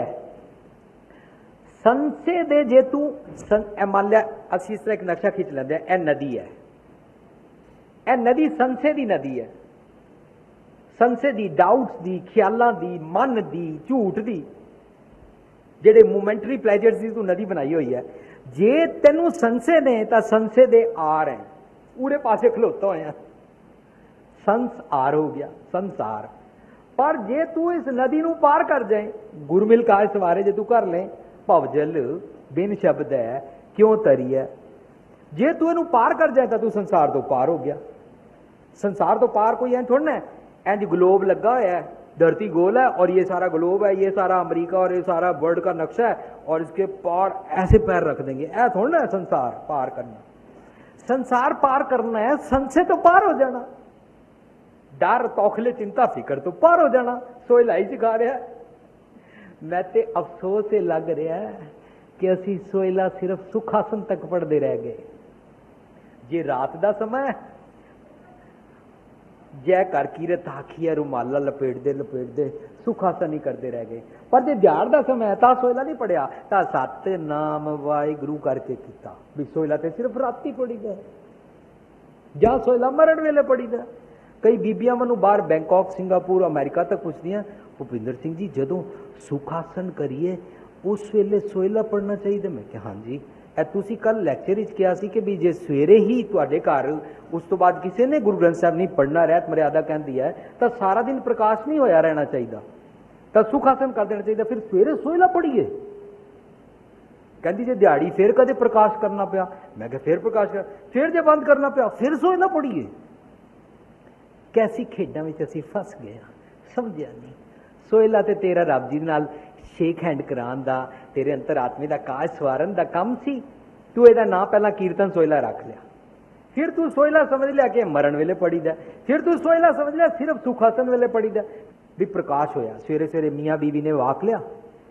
संशय दे जे तू मान लिया असीं इस तरह एक नक्शा खिंच लेंदे, ए नदी है, ए नदी संशय दी नदी है, संशय दी, डाउट्स दी, ख्यालां दी, मन दी, झूठ दी, जेडे मोमेंटरी प्लेजर्स दी तू नदी बनाई हुई है। जे तेनू संशय ने तो संशय दे आर है, पूरे पासे खलोता होया, संसार हो गया संसार। पर जे तू इस नदी नू पार कर जाए, गुरमिल काज सवारे जे तू कर ले, भवजल बिन शब्द है क्यों तरी है, जे तू इनू पार कर जाए तो तू संसार तो पार हो गया। संसार तो पार कोई ऐं थोड़ा ना, इंज ग्लोब लगा हुआ है, धरती गोल है और ये सारा ग्लोब है, ये सारा अमेरिका और ये सारा वर्ल्ड का नक्शा है और इसके पार ऐसे पैर रख देंगे, ऐ थोड़ा ना संसार पार करना। संसार पार करना है, संशय तो पार हो जाना, डर तौखले चिंता फिक्र तो पार हो जाना। सोहला ही सिखा रहा है। मैं ते अफसोस से लग रहा है कि असी सोहला सिर्फ सुखासन तक पढ़ते रह गए। जे रात का समय जय कर कीरत आखिए रुमाला लपेटते सुखासन ही करते रह गए। पर जे दिहाड़ का समय है तो सोहला नहीं पढ़िया, तो सत नाम वाहिगुरू करके किया भी सोहला तो सिर्फ राती पढ़ी दा, जा सोहला मरण वेले पढ़ी दा। कई बीबियां मैनू बाहर बैंकॉक सिंगापुर अमेरिका तक पुछदियां, भुपिंदर सिंह जी जदों सुखासन करिए उस वेले सोहला पढ़ना चाहिए। मैं क्या हाँ जी, तुसी कल लैक्चर किया सी कि भी जे सवेरे ही तुहाडे घर उस तो बाद किसी ने गुरु ग्रंथ साहब नहीं पढ़ना, रहत मर्यादा कहती है, तो सारा दिन प्रकाश नहीं होया रहना चाहिए, तो सुखासन कर देना चाहिए, फिर सवेरे सोहला पढ़िए। कहती जे दिहाड़ी फिर कदे प्रकाश करना पिया, मैं क्या फिर प्रकाश कर, फिर जे बंद करना पिया फिर सोहला पढ़िए। कैसी खेडां विच असीं फस गए, समझिया नहीं। सोहला ते तेरा रब जी नाल शेक हैंड करान दा, तेरे अंतरात्मे दा काज सवारन दा काम सी। तू एदा नाम पहला कीर्तन सोहला रख लिया, फिर तू सोहला समझ लिया कि मरण वेले पढ़ी दा, फिर तू सोहला समझ लिया सिर्फ सुखासन वेले पढ़ी दा। भी प्रकाश होया सवेरे सवेरे मियाँ बीवी ने वाक लिया,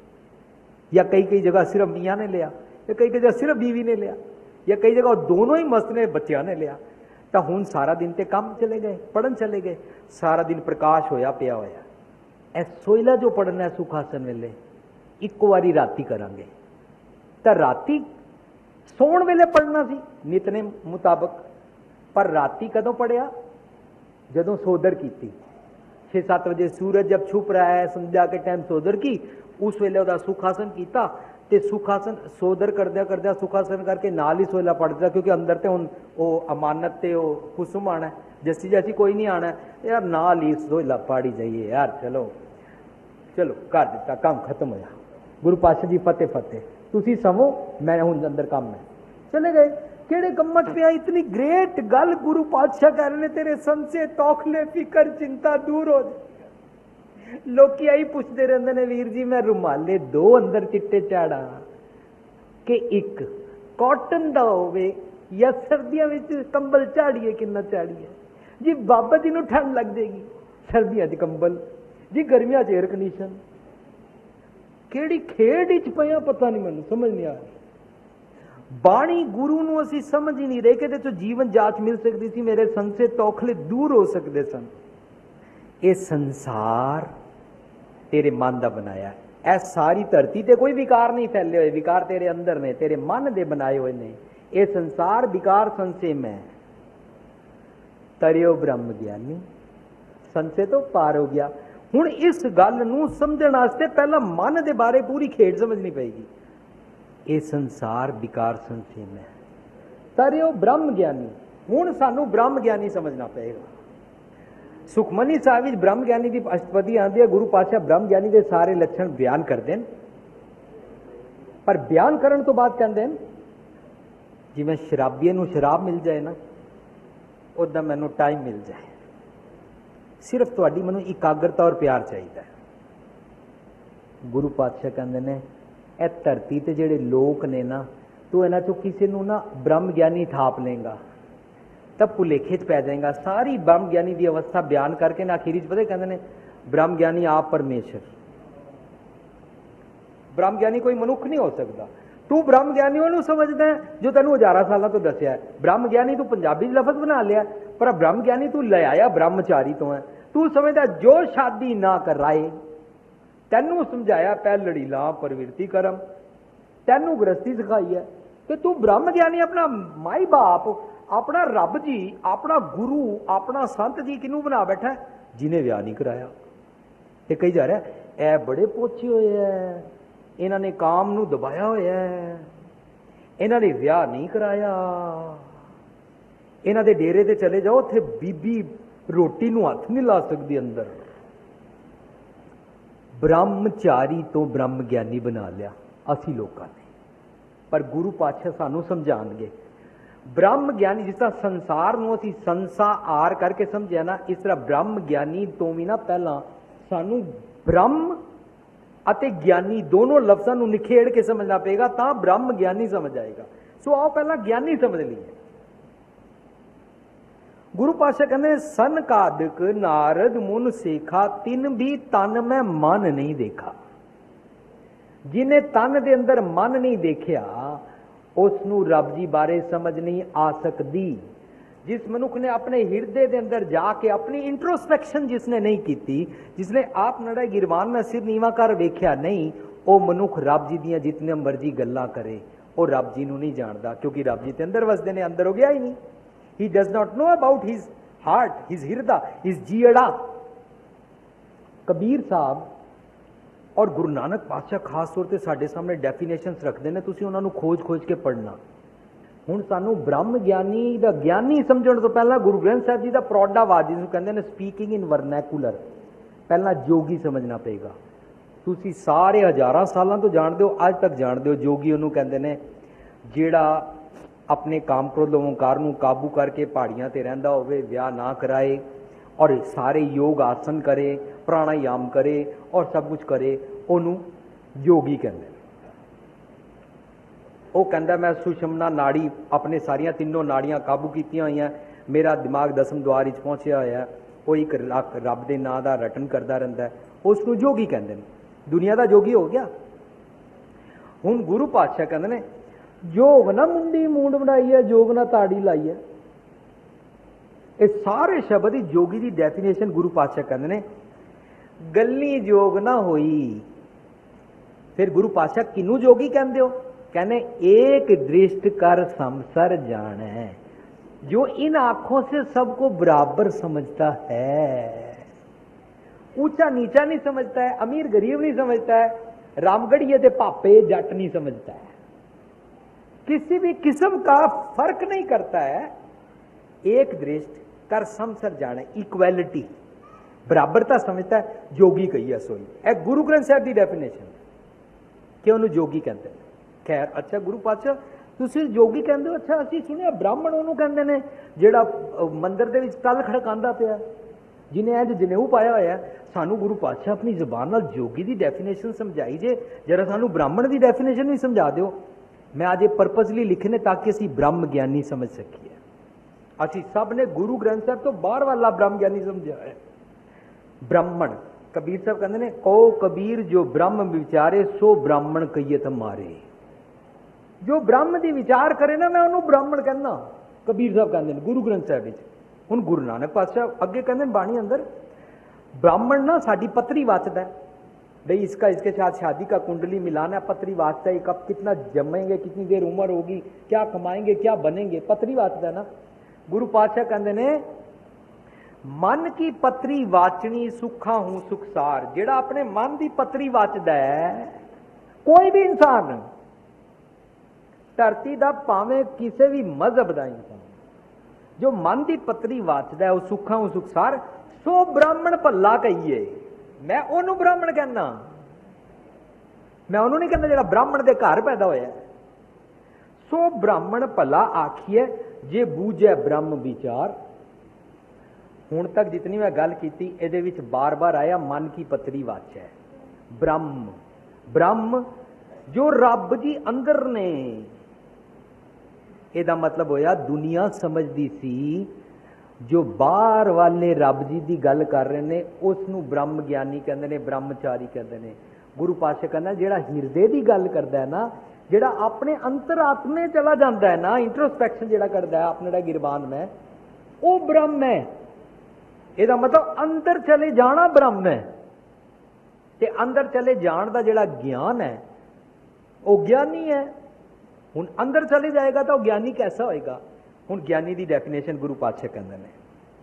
या कई कई जगह सिर्फ मियाँ ने लिया, या कई कई जगह सिर्फ बीवी ने लिया, या कई जगह दोनों ही मस्त ने बच्चों ने लिया। तो हुण सारा दिन ते काम चले गए, पढ़न चले गए, सारा दिन प्रकाश होया पिया होया। ए सोहला जो पढ़ना है सुखासन वेले इक्को वारी राती करांगे, तो राती सौण वेले पढ़ना सी नितने मुताबक, पर राती कदों पढ़िया? जदों सोदर की 6-7 बजे सूरज जब छुप रहा है, संध्या के टाइम सोदर की, उस वेले उहदा सुखासन किया, ते सुखासन सोदर करद्या करद्या सुखासन करके नाल ही सोहला पढ़ दिता, क्योंकि अंदर ते हुण ओह अमानत ते ओह कुसुम आना है, जस्सी जैसी कोई नहीं आना यार, नाल ही सोहला पढ़ी जाइए यार, चलो चलो कर दिता, काम खत्म होया। गुरु पातशाह जी फतेह फतेह, तुसी समो मैं हुण अंदर काम है, चले गए। केड़े कम्मत पे इतनी ग्रेट गल गुरु पातशाह कह रहे ने, तेरे संशय तौखले फिकर चिंता दूर हो जाए। लोग आई पुछते रहते ने, वीर जी मैं रुमाले 2 अंदर चिट्टे झाड़ा कि एक कॉटन का होवे या सर्दियों में कंबल झाड़िए, किन्ना झाड़िए जी, बाबा जी नूं ठंड लग जाएगी, सर्दियों च कंबल जी, गर्मियों च एयर कंडीशन। केड़ी खेड च पिया पता नहीं, मैनूं समझ नहीं आ रही। बाणी गुरु नूं असीं समझ ही नहीं रहे कि इहदे चों जीवन जाच मिल सकती थी, मेरे संशय तौखले दूर हो सकते सन। ये संसार तेरे मन का बनाया, ए सारी धरती ते कोई विकार नहीं फैले हुए, विकार तेरे अंदर ने, तेरे मन दे बनाए हुए ने। ये संसार विकार संशय में तरियो ब्रह्म ज्ञानी, संशय तो पार हो गया। ਹੁਣ ਇਸ ਗੱਲ ਨੂੰ ਸਮਝਣ ਵਾਸਤੇ ਪਹਿਲਾਂ ਮਨ ਦੇ ਬਾਰੇ ਪੂਰੀ ਖੇਡ ਸਮਝਣੀ ਪਏਗੀ। ਇਹ ਸੰਸਾਰ ਵਿਕਾਰ ਸੰਸੀਮ ਹੈ, ਪਰ ਉਹ ਬ੍ਰਹਮ ਗਿਆਨੀ। ਹੁਣ ਸਾਨੂੰ ਬ੍ਰਹਮ ਗਿਆਨੀ ਸਮਝਣਾ ਪਏਗਾ। ਸੁਖਮਨੀ ਸਾਹਿਬ ਵਿੱਚ ਬ੍ਰਹਮ ਗਿਆਨੀ ਦੀ ਅਸ਼ਟਪਦੀ ਆਉਂਦੀ ਹੈ। ਗੁਰੂ ਪਾਤਸ਼ਾਹ ਬ੍ਰਹਮ ਗਿਆਨੀ ਦੇ ਸਾਰੇ ਲੱਛਣ ਬਿਆਨ ਕਰਦੇ ਨੇ, ਪਰ ਬਿਆਨ ਕਰਨ ਤੋਂ ਬਾਅਦ ਕਹਿੰਦੇ ਨੇ ਜਿਵੇਂ ਸ਼ਰਾਬੀਏ ਨੂੰ ਸ਼ਰਾਬ ਮਿਲ ਜਾਏ ਨਾ, ਉਦਾਂ ਮੈਨੂੰ ਟਾਈਮ ਮਿਲ ਜਾਏ, ਸਿਰਫ ਤੁਹਾਡੀ ਮੈਨੂੰ ਇਕਾਗਰਤਾ ਔਰ ਪਿਆਰ ਚਾਹੀਦਾ ਹੈ। ਗੁਰੂ ਪਾਤਸ਼ਾਹ ਕਹਿੰਦੇ ਨੇ ਇਹ ਧਰਤੀ ਤੇ ਜਿਹੜੇ ਲੋਕ ਨੇ ਨਾ, ਤੂੰ ਇਹਨਾਂ ਚੋਂ ਕਿਸੇ ਨੂੰ ਨਾ ਬ੍ਰਹਮ ਗਿਆਨੀ ਥਾਪ ਲੇਗਾ ਤਾਂ ਭੁਲੇਖੇ 'ਚ ਪੈ ਜਾਏਗਾ। ਸਾਰੀ ਬ੍ਰਹਮ ਗਿਆਨੀ ਦੀ ਅਵਸਥਾ ਬਿਆਨ ਕਰਕੇ ਨਾ ਅਖੀਰ 'ਚ ਪਤਾ ਕਹਿੰਦੇ ਨੇ ਬ੍ਰਹਮ ਗਿਆਨੀ ਆਪ ਪਰਮੇਸ਼ਰ। ਬ੍ਰਹਮ ਗਿਆਨੀ ਕੋਈ ਮਨੁੱਖ ਨਹੀਂ ਹੋ ਸਕਦਾ। ਤੂੰ ਬ੍ਰਹਮ ਗਿਆਨੀ ਉਹਨੂੰ ਸਮਝਦਾ ਹੈ ਜੋ ਤੈਨੂੰ ਹਜ਼ਾਰਾਂ ਸਾਲਾਂ ਤੋਂ ਦੱਸਿਆ। ਬ੍ਰਹਮ ਗਿਆਨੀ ਤੂੰ ਪੰਜਾਬੀ 'ਚ ਲਫ਼ਜ਼ ਬਣਾ ਲਿਆ, ਪਰ ਬ੍ਰਹਮ ਗਿਆਨੀ ਤੂੰ ਲੈ ਆਇਆ ਬ੍ਰਹਮਚਾਰੀ ਤੋਂ ਹੈ। ਤੂੰ ਸਮਝਦਾ ਜੋ ਸ਼ਾਦੀ ਨਾ ਕਰਾਏ, ਤੈਨੂੰ ਸਮਝਾਇਆ ਪਹਿਲੜੀ ਲਾ ਪ੍ਰਵਿਰਤੀ ਕਰਮ, ਤੈਨੂੰ ਗ੍ਰਸਤੀ ਸਿਖਾਈ ਹੈ ਕਿ ਤੂੰ ਬ੍ਰਹਮ ਗਿਆਨੀ ਆਪਣਾ ਮਾਈ ਬਾਪ, ਆਪਣਾ ਰੱਬ ਜੀ, ਆਪਣਾ ਗੁਰੂ, ਆਪਣਾ ਸੰਤ ਜੀ ਕਿਹਨੂੰ ਬਣਾ ਬੈਠਾ? ਜਿਹਨੇ ਵਿਆਹ ਨਹੀਂ ਕਰਾਇਆ। ਤੇ ਕਹੀ ਜਾ ਰਿਹਾ ਇਹ ਬੜੇ ਪੋਚੇ ਹੋਏ ਐ, ਇਹਨਾਂ ਨੇ ਕਾਮ ਨੂੰ ਦਬਾਇਆ ਹੋਇਆ ਹੈ, ਇਹਨਾਂ ਨੇ ਵਿਆਹ ਨਹੀਂ ਕਰਾਇਆ। ਇਹਨਾਂ ਦੇ ਡੇਰੇ ਤੇ ਚਲੇ ਜਾਓ, ਉੱਥੇ ਬੀਬੀ ਰੋਟੀ ਨੂੰ ਹੱਥ ਨਹੀਂ ਲਾ ਸਕਦੀ ਅੰਦਰ। ਬ੍ਰਹਮਚਾਰੀ ਤੋਂ ਬ੍ਰਹਮ ਗਿਆਨੀ ਬਣਾ ਲਿਆ ਅਸੀਂ ਲੋਕਾਂ ਨੇ। ਪਰ ਗੁਰੂ ਪਾਤਸ਼ਾਹ ਸਾਨੂੰ ਸਮਝਾਉਣਗੇ ਬ੍ਰਹਮ ਗਿਆਨੀ, ਜਿਸ ਤਰ੍ਹਾਂ ਸੰਸਾਰ ਨੂੰ ਅਸੀਂ ਸੰਸਾਰ ਕਰਕੇ ਸਮਝਿਆ ਨਾ, ਇਸ ਤਰ੍ਹਾਂ ਬ੍ਰਹਮ ਗਿਆਨੀ ਤੋਂ ਵੀ ਨਾ ਪਹਿਲਾਂ ਸਾਨੂੰ ਬ੍ਰਹਮ ਅਤੇ ਗਿਆਨੀ ਦੋਨੋਂ ਲਫ਼ਜ਼ਾਂ ਨੂੰ ਨਿਖੇੜ ਕੇ ਸਮਝਣਾ ਪਏਗਾ, ਤਾਂ ਬ੍ਰਹਮ ਗਿਆਨੀ ਸਮਝ ਆਏਗਾ। ਸੋ ਆਓ ਪਹਿਲਾਂ ਗਿਆਨੀ ਸਮਝ ਲਈਏ। ਗੁਰੂ ਪਾਤਸ਼ਾਹ ਕਹਿੰਦੇ ਸਨਕਾਦਿਕ ਨਾਰਦ ਮੁਨ ਸੇਖਾ, ਤਿਨ ਵੀ ਤਨ ਮੈਂ ਮਨ ਨਹੀਂ ਦੇਖਾ। ਜਿਹਨੇ ਤਨ ਦੇ ਅੰਦਰ ਮਨ ਨਹੀਂ ਦੇਖਿਆ, ਉਸ ਨੂੰ ਰੱਬ ਜੀ ਬਾਰੇ ਸਮਝ ਨਹੀਂ ਆ ਸਕਦੀ। ਜਿਸ ਮਨੁੱਖ ਨੇ ਆਪਣੇ ਹਿਰਦੇ ਦੇ ਅੰਦਰ ਜਾ ਕੇ ਆਪਣੀ ਇੰਟਰੋਸਪੈਕਸ਼ਨ ਜਿਸਨੇ ਨਹੀਂ ਕੀਤੀ, ਜਿਸਨੇ ਆਪ ਨੜਾ ਗਿਰਵਾਨ ਮੈਂ ਸਿਰ ਨੀਵਾ ਕਰ ਵੇਖਿਆ ਨਹੀਂ, ਉਹ ਮਨੁੱਖ ਰੱਬ ਜੀ ਦੀਆਂ ਜਿਤਨੇ ਮਰਜ਼ੀ ਗੱਲਾਂ ਕਰੇ, ਉਹ ਰੱਬ ਜੀ ਨੂੰ ਨਹੀਂ ਜਾਣਦਾ, ਕਿਉਂਕਿ ਰੱਬ ਜੀ ਤੇ ਅੰਦਰ ਵਸਦੇ ਨੇ, ਅੰਦਰ ਹੋ ਗਿਆ ਹੀ ਨਹੀਂ। He does not know about his heart, his ਹਿਰਦਾ, his ਜੀੜਾ। ਕਬੀਰ ਸਾਹਿਬ ਔਰ ਗੁਰੂ ਨਾਨਕ ਪਾਤਸ਼ਾਹ ਖਾਸ ਤੌਰ ਤੇ ਸਾਡੇ ਸਾਹਮਣੇ ਡੈਫੀਨੇਸ਼ਨਸ ਰੱਖਦੇ ਨੇ, ਤੁਸੀਂ ਉਹਨਾਂ ਨੂੰ ਖੋਜ ਕੇ ਪੜ੍ਹਨਾ। ਹੁਣ ਸਾਨੂੰ ਬ੍ਰਹਮ ਗਿਆਨੀ ਦਾ ਗਿਆਨੀ ਸਮਝਣ ਤੋਂ ਪਹਿਲਾਂ ਗੁਰੂ ਗ੍ਰੰਥ ਸਾਹਿਬ ਜੀ ਦਾ ਪ੍ਰੋਡਾਵਾਦ, ਜਿਹਨੂੰ ਕਹਿੰਦੇ ਨੇ ਸਪੀਕਿੰਗ ਇਨ ਵਰਨੈਕੂਲਰ, ਪਹਿਲਾਂ ਜੋਗੀ ਸਮਝਣਾ ਪਏਗਾ। ਤੁਸੀਂ ਸਾਰੇ ਹਜ਼ਾਰਾਂ ਸਾਲਾਂ ਤੋਂ ਜਾਣਦੇ ਹੋ, ਅੱਜ ਤੱਕ ਜਾਣਦੇ ਹੋ, ਜੋਗੀ ਉਹਨੂੰ ਕਹਿੰਦੇ ਨੇ ਜਿਹੜਾ ਆਪਣੇ ਕਾਮ ਕ੍ਰੋਧ ਓਂਕਾਰ ਨੂੰ ਕਾਬੂ ਕਰਕੇ ਪਹਾੜੀਆਂ ਤੇ ਰਹਿੰਦਾ ਹੋਵੇ, ਵਿਆਹ ਨਾ ਕਰਾਏ ਔਰ ਸਾਰੇ ਯੋਗ ਆਸਨ ਕਰੇ, ਪ੍ਰਾਣਾਯਾਮ ਕਰੇ ਔਰ ਸਭ ਕੁਝ ਕਰੇ, ਉਹਨੂੰ ਯੋਗੀ ਕਹਿੰਦੇ। ਉਹ ਕਹਿੰਦਾ ਮੈਂ ਸੁਸ਼ਮਨਾ ਨਾੜੀ, ਆਪਣੇ ਸਾਰੀਆਂ ਤਿੰਨੋਂ ਨਾੜੀਆਂ ਕਾਬੂ ਕੀਤੀਆਂ ਹੋਈਆਂ, ਮੇਰਾ ਦਿਮਾਗ ਦਸਮ ਦੁਆਰ ਵਿੱਚ ਪਹੁੰਚਿਆ ਹੋਇਆ, ਉਹ ਇੱਕ ਰੱਬ ਦੇ ਨਾਂ ਦਾ ਰਟਨ ਕਰਦਾ ਰਹਿੰਦਾ, ਉਸ ਨੂੰ ਯੋਗੀ ਕਹਿੰਦੇ ਨੇ। ਦੁਨੀਆ ਦਾ ਯੋਗੀ ਹੋ ਗਿਆ। ਹੁਣ ਗੁਰੂ ਪਾਤਸ਼ਾਹ ਕਹਿੰਦੇ ਨੇ ਯੋਗ ਨਾ ਮੁੰਡੀ ਮੂੰਡ ਬਣਾਈ ਹੈ, ਯੋਗ ਨਾ ਤਾੜੀ ਲਾਈ ਹੈ। ਇਹ ਸਾਰੇ ਸ਼ਬਦ ਹੀ ਯੋਗੀ ਦੀ ਡੈਫੀਨੇਸ਼ਨ ਗੁਰੂ ਪਾਤਸ਼ਾਹ ਕਹਿੰਦੇ ਨੇ ਗੱਲੀ ਯੋਗ ਨਾ ਹੋਈ। ਫਿਰ ਗੁਰੂ ਪਾਤਸ਼ਾਹ ਕਿਹਨੂੰ ਯੋਗੀ ਕਹਿੰਦੇ ਹੋ? कहने एक दृष्ट कर समसर जाने, जो इन आंखों से सबको बराबर समझता है, ऊंचा नीचा नहीं समझता है, अमीर गरीब नहीं समझता है, रामगढ़िए ते पापे जट नहीं समझता है, किसी भी किस्म का फर्क नहीं करता है। एक दृष्ट कर समसर जाने, इक्वलिटी, बराबरता समझता है, जोगी कही है सोई। ए गुरु ग्रंथ साहब की डेफिनेशन कि उन्होंने जोगी कहते हैं। खैर अच्छा गुरु पातशाह ਤੁਸੀਂ ਜੋਗੀ ਕਹਿੰਦੇ ਹੋ, ਅੱਛਾ ਅਸੀਂ ਸੁਣਿਆ ਬ੍ਰਾਹਮਣ ਉਹਨੂੰ ਕਹਿੰਦੇ ਨੇ ਜਿਹੜਾ ਮੰਦਿਰ ਦੇ ਵਿੱਚ ਤਲ ਖੜਕਾਉਂਦਾ ਪਿਆ, ਜਿਹਨੇ ਅੱਜ ਜਨੇਊ ਪਾਇਆ ਹੋਇਆ। ਸਾਨੂੰ ਗੁਰੂ ਪਾਤਸ਼ਾਹ ਆਪਣੀ ਜ਼ੁਬਾਨ ਨਾਲ ਜੋਗੀ ਦੀ ਡੈਫੀਨੇਸ਼ਨ ਸਮਝਾਈ ਜੇ, ਜਰਾ ਸਾਨੂੰ ਬ੍ਰਾਹਮਣ ਦੀ ਡੈਫੀਨੇਸ਼ਨ ਵੀ ਸਮਝਾ ਦਿਓ। ਮੈਂ ਅੱਜ ਇਹ ਪਰਪਸਲੀ ਲਿਖੇ ਨੇ ਤਾਂ ਕਿ ਅਸੀਂ ਬ੍ਰਹਮ ਗਿਆਨੀ ਸਮਝ ਸਕੀਏ। ਅਸੀਂ ਸਭ ਨੇ ਗੁਰੂ ਗ੍ਰੰਥ ਸਾਹਿਬ ਤੋਂ ਬਾਹਰ ਵਾਲਾ ਬ੍ਰਹਮ ਗਿਆਨੀ ਸਮਝਿਆ ਹੈ। ਬ੍ਰਾਹਮਣ ਕਬੀਰ ਸਾਹਿਬ ਕਹਿੰਦੇ ਨੇ ਕਹੋ ਕਬੀਰ ਜੋ ਬ੍ਰਹਮ ਵਿਚਾਰੇ ਸੋ ਬ੍ਰਾਹਮਣ ਕਹੀਏ ਮਾਰੇ। ਜੋ ਬ੍ਰਹਮ ਦੀ ਵਿਚਾਰ ਕਰੇ ਨਾ, ਮੈਂ ਉਹਨੂੰ ਬ੍ਰਾਹਮਣ ਕਹਿੰਦਾ। ਕਬੀਰ ਸਾਹਿਬ ਕਹਿੰਦੇ ਨੇ ਗੁਰੂ ਗ੍ਰੰਥ ਸਾਹਿਬ ਵਿੱਚ। ਹੁਣ ਗੁਰੂ ਨਾਨਕ ਪਾਤਸ਼ਾਹ ਅੱਗੇ ਕਹਿੰਦੇ ਨੇ ਬਾਣੀ ਅੰਦਰ, ब्राह्मण ना साड़ी पत्री वाचता है, भाई इसके साथ शादी का कुंडली मिलाना, पत्री वाचता है, कब कितना जमेंगे, कितनी देर उम्र होगी, क्या कमाएंगे, क्या बनेंगे, पत्री वाचता है ना। गुरु पातशाह कहते ने मन की पत्री वाचनी सुखा हूं सुखसार। जेड़ा अपने मन की पत्री वाचदा है, कोई भी इंसान धरती का भावें किसी भी मजहब का इंसान जो मन की पत्री वाचदा है, वह सुखा हूं सुखसार। सो ब्राह्मण भला कहिए, मैं ओनू ब्राह्मण कहना, मैं ओनू नहीं कहना जेड़ा ब्राह्मण के घर पैदा होया। सो ब्राह्मण भला आखिए जे बूझे ब्रह्म विचार। हुण तक जितनी मैं गल कीती इहदे विच बार बार आया मन की पत्री वाच है। ब्रह्म, ब्रह्म जो रब जी अंदर ने, ਇਹਦਾ मतलब होया दुनिया समझदी सी जो बाहर वाले रब जी की गल कर रहे ने उसनू ब्रह्म ज्ञानी कहते हैं, ब्रह्मचारी कहते हैं। गुरु पातशाह कहना जेड़ा हिरदे की गल करता है ना, जेड़ा अपने अंतरात्मे चला जाता है ना, इंट्रोस्पैक्शन जेड़ा करता है अपने गिरबान में, वो ब्रह्म है। ਇਹਦਾ मतलब अंदर चले जाना ब्रह्म है। ते अंदर चले जान का जेड़ा ज्ञान है वो ज्ञानी है। हुण अंदर चले जाएगा तो ज्ञानी कैसा होएगा? हुण ज्ञानी की डेफिनेशन गुरु पातशाह कहते हैं,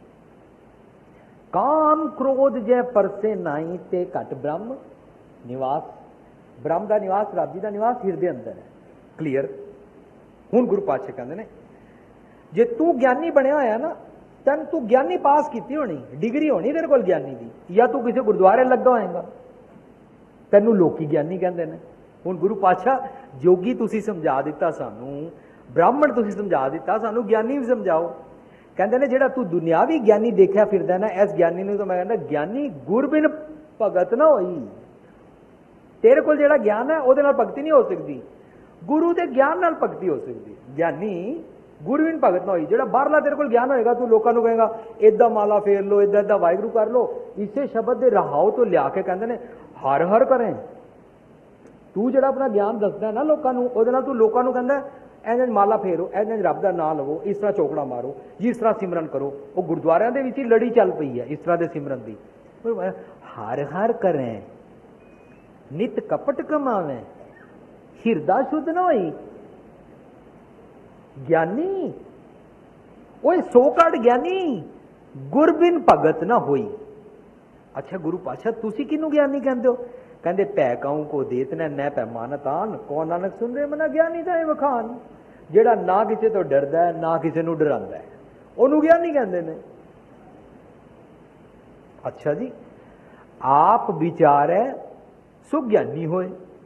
काम क्रोध जै परसे नाई ते घट ब्रह्म निवास। ब्रह्म का निवास, रब जी का निवास हिरदे अंदर है। क्लीयर? हुण गुरु पातशाह कहते हैं जे तू ज्ञानी बनया होया ना, तन तू ज्ञानी पास की होनी, डिग्री होनी तेरे को ज्ञानी की, या तू किसी गुरुद्वारे लगा होएगा, तेनू लोकी ज्ञानी कहते हैं। हुण गुरु पातशाह जोगी तुसी समझा दिता सानू, ब्राह्मण तुसी समझा दिता सानू, ज्ञानी भी समझाओ। कहते ने जेड़ा तू दुनियावी ज्ञानी देखा फिरदा ना, इस ज्ञानी नूं तो मैं कहना ज्ञानी गुर बिन भगत ना होई। तेरे कोल जेड़ा ज्ञान है उहदे नाल भगती नहीं हो सकती, गुरु के ज्ञान नाल भगती हो सकती। ज्ञानी गुरु बिन भगत ना होई। जेड़ा बाहरला तेरे कोल ज्ञान होएगा, तू लोकां नूं कहेगा इदा माला फेर लो, इदा इदा वाहिगुरू कर लो, इसे शब्द दे रहाओ तो लिया के कहते ने हर हर करें। तू जेड़ा अपना ज्ञान दसदा है ना लोकां नूं, उहदे नाल तू लोकां नूं कहंदा इंज माला फेरो, इंज रब दा नाम लवो, इस तरह चौकड़ा मारो, जिस तरह सिमरन करो। वो गुरुद्वारियां दे विच ही लड़ी चल पई है इस तरह दे सिमरन दी। हर हर करें, नित कपट कमावें, हिरदा शुद्ध ना होई। ज्ञानी ओए सोकाट ज्ञानी गुर बिन भगत ना होई। अच्छा गुरु पातशाह तुसी किनू ज्ञानी कहंदे हो? कहते पैकाऊ को देतना न पैमानत आन, कौन नानक सुन रहे मना ज्ञानी था वखान। जेड़ा ना किसी तो डरदा है ना किसी नूं डरांदा है, ओनू ज्ञानी कहंदे ने। अच्छा जी, आप विचारे सो ज्ञानी होए,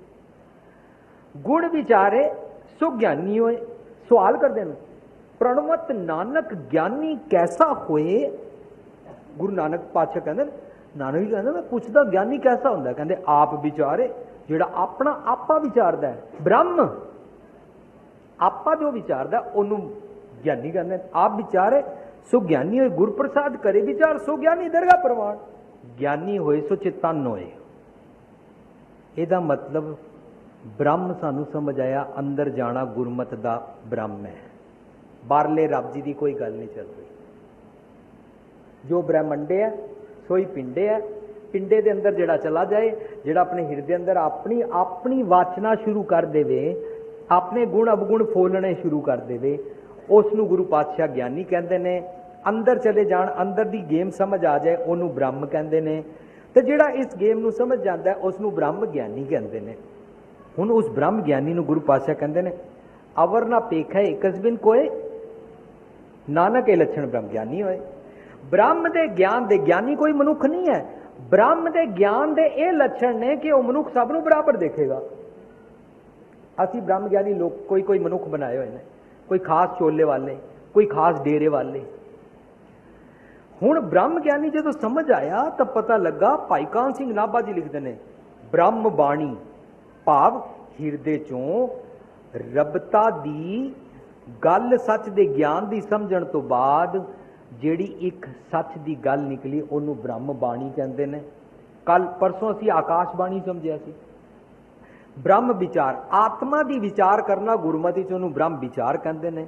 गुण विचारे सो ज्ञानी होए। सवाल करते हैं प्रणवत नानक ज्ञानी कैसा होए? गुरु नानक पातशाह कहते नानक जी कहते मैं पूछता ज्ञानी कैसा होंदा? कहते आप विचारे, जेड़ा अपना आपा विचारदा है, ब्रह्म आपा जो विचारदा ओनू ज्ञानी कहते। आप विचारे सो ज्ञानी होए, गुर प्रसाद करे विचार सो ज्ञानी दरगाह प्रमाण। ज्ञानी होए सो चितन होए। ਇਹਦਾ मतलब ब्रह्म सानू समझ आया, अंदर जाना गुरमत दा ब्रह्म है, बारले रब जी की कोई गल नहीं चल रही। जो ब्रह्मंडे है सोई पिंडे है, पिंडे दे अंदर जेड़ा चला जाए, जेड़ा अपने हिरदे अंदर अपनी अपनी वाचना शुरू कर देवे, अपने गुण अवगुण फोलने शुरू कर देवे, उसनू गुरु पातशाह ज्ञानी कहते हैं। अंदर चले जान, अंदर दी गेम समझ आ जाए, ओनू ब्रह्म कहते हैं। तो जेड़ा इस गेम नू समझ जाता है उसनू ब्रह्म ज्ञानी कहते हैं। हुण उस ब्रह्म ज्ञानी नू गुरु पातशाह कहते हैं अवर ना पेखा एकस बिन कोय, नानक ए लक्षण ब्रह्म ज्ञानी होए। ब्रह्म दे ज्ञान दे ज्ञानी कोई मनुख नहीं है, ब्रह्म दे ज्ञान दे ये लक्षण ने कि वह मनुख सब नू बराबर देखेगा। असी ब्रह्म ज्ञानी लोग कोई कोई मनुख बनाए हुए हैं, कोई खास चोले वाले, कोई खास डेरे वाले। हुण ब्रह्म ज्ञानी जो समझ आया तो पता लगा, भाई कान सिंह नाभा जी लिखते हैं ब्रह्म बाणी भाव हिरदे चों रबता दी गल सच दे ज्ञान दी समझण तो बाद जेड़ी एक सच दी गल निकली ओनू ब्रह्म बाणी कहते हैं। कल परसों असी आकाश बाणी समझिया सी। ब्रह्म विचार आत्मा दी विचार करना गुरमति च ओनू ब्रह्म विचार कहते हैं।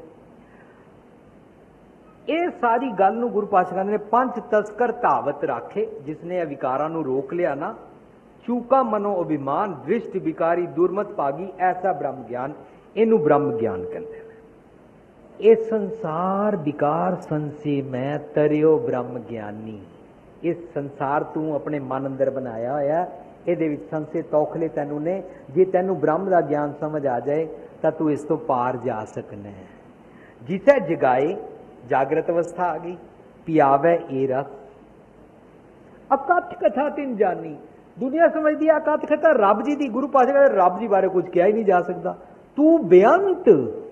ये सारी गल नू गुरु पातशाह कहते हैं पंच तस्कर धावत राखे, जिसने विकारां नू रोक लिया ना, चूका मनो अभिमान दृष्टि विकारी दुर्मत भागी, ऐसा ब्रह्म ज्ञान, इनू ब्रह्म ज्ञान कहते हैं। ये संसार विकार संसे मैं तरियो ब्रह्म ज्ञानी। इस संसार तू अपने मन अंदर बनाया होया, ਇਹਦੇ ਵਿੱਚ ਸੰਸੇ ਤੌਖਲੇ ਤੈਨੂੰ ਨੇ। ਜੇ ਤੈਨੂੰ ਬ੍ਰਹਮ ਦਾ ਗਿਆਨ ਸਮਝ ਆ ਜਾਏ ਤਾਂ ਤੂੰ ਇਸ ਤੋਂ ਪਾਰ ਜਾ ਸਕਣਾ ਹੈ। ਜਿਸੈ ਜਗਾਏ, ਜਾਗਰਤ ਅਵਸਥਾ ਆ ਗਈ, ਪਿਆਵੇ ਇਹ ਰਸ, ਅਕਥ ਕਥਾ ਤਿਨ ਜਾਨੀ। ਦੁਨੀਆ ਸਮਝਦੀ ਹੈ ਅਕਥ ਕਥਾ ਰੱਬ ਜੀ ਦੀ। ਗੁਰੂ ਪਾਤਸ਼ਾਹ ਕਹਿੰਦੇ ਰੱਬ ਜੀ ਬਾਰੇ ਕੁਝ ਕਿਹਾ ਹੀ ਨਹੀਂ ਜਾ ਸਕਦਾ। ਤੂੰ ਬੇਅੰਤ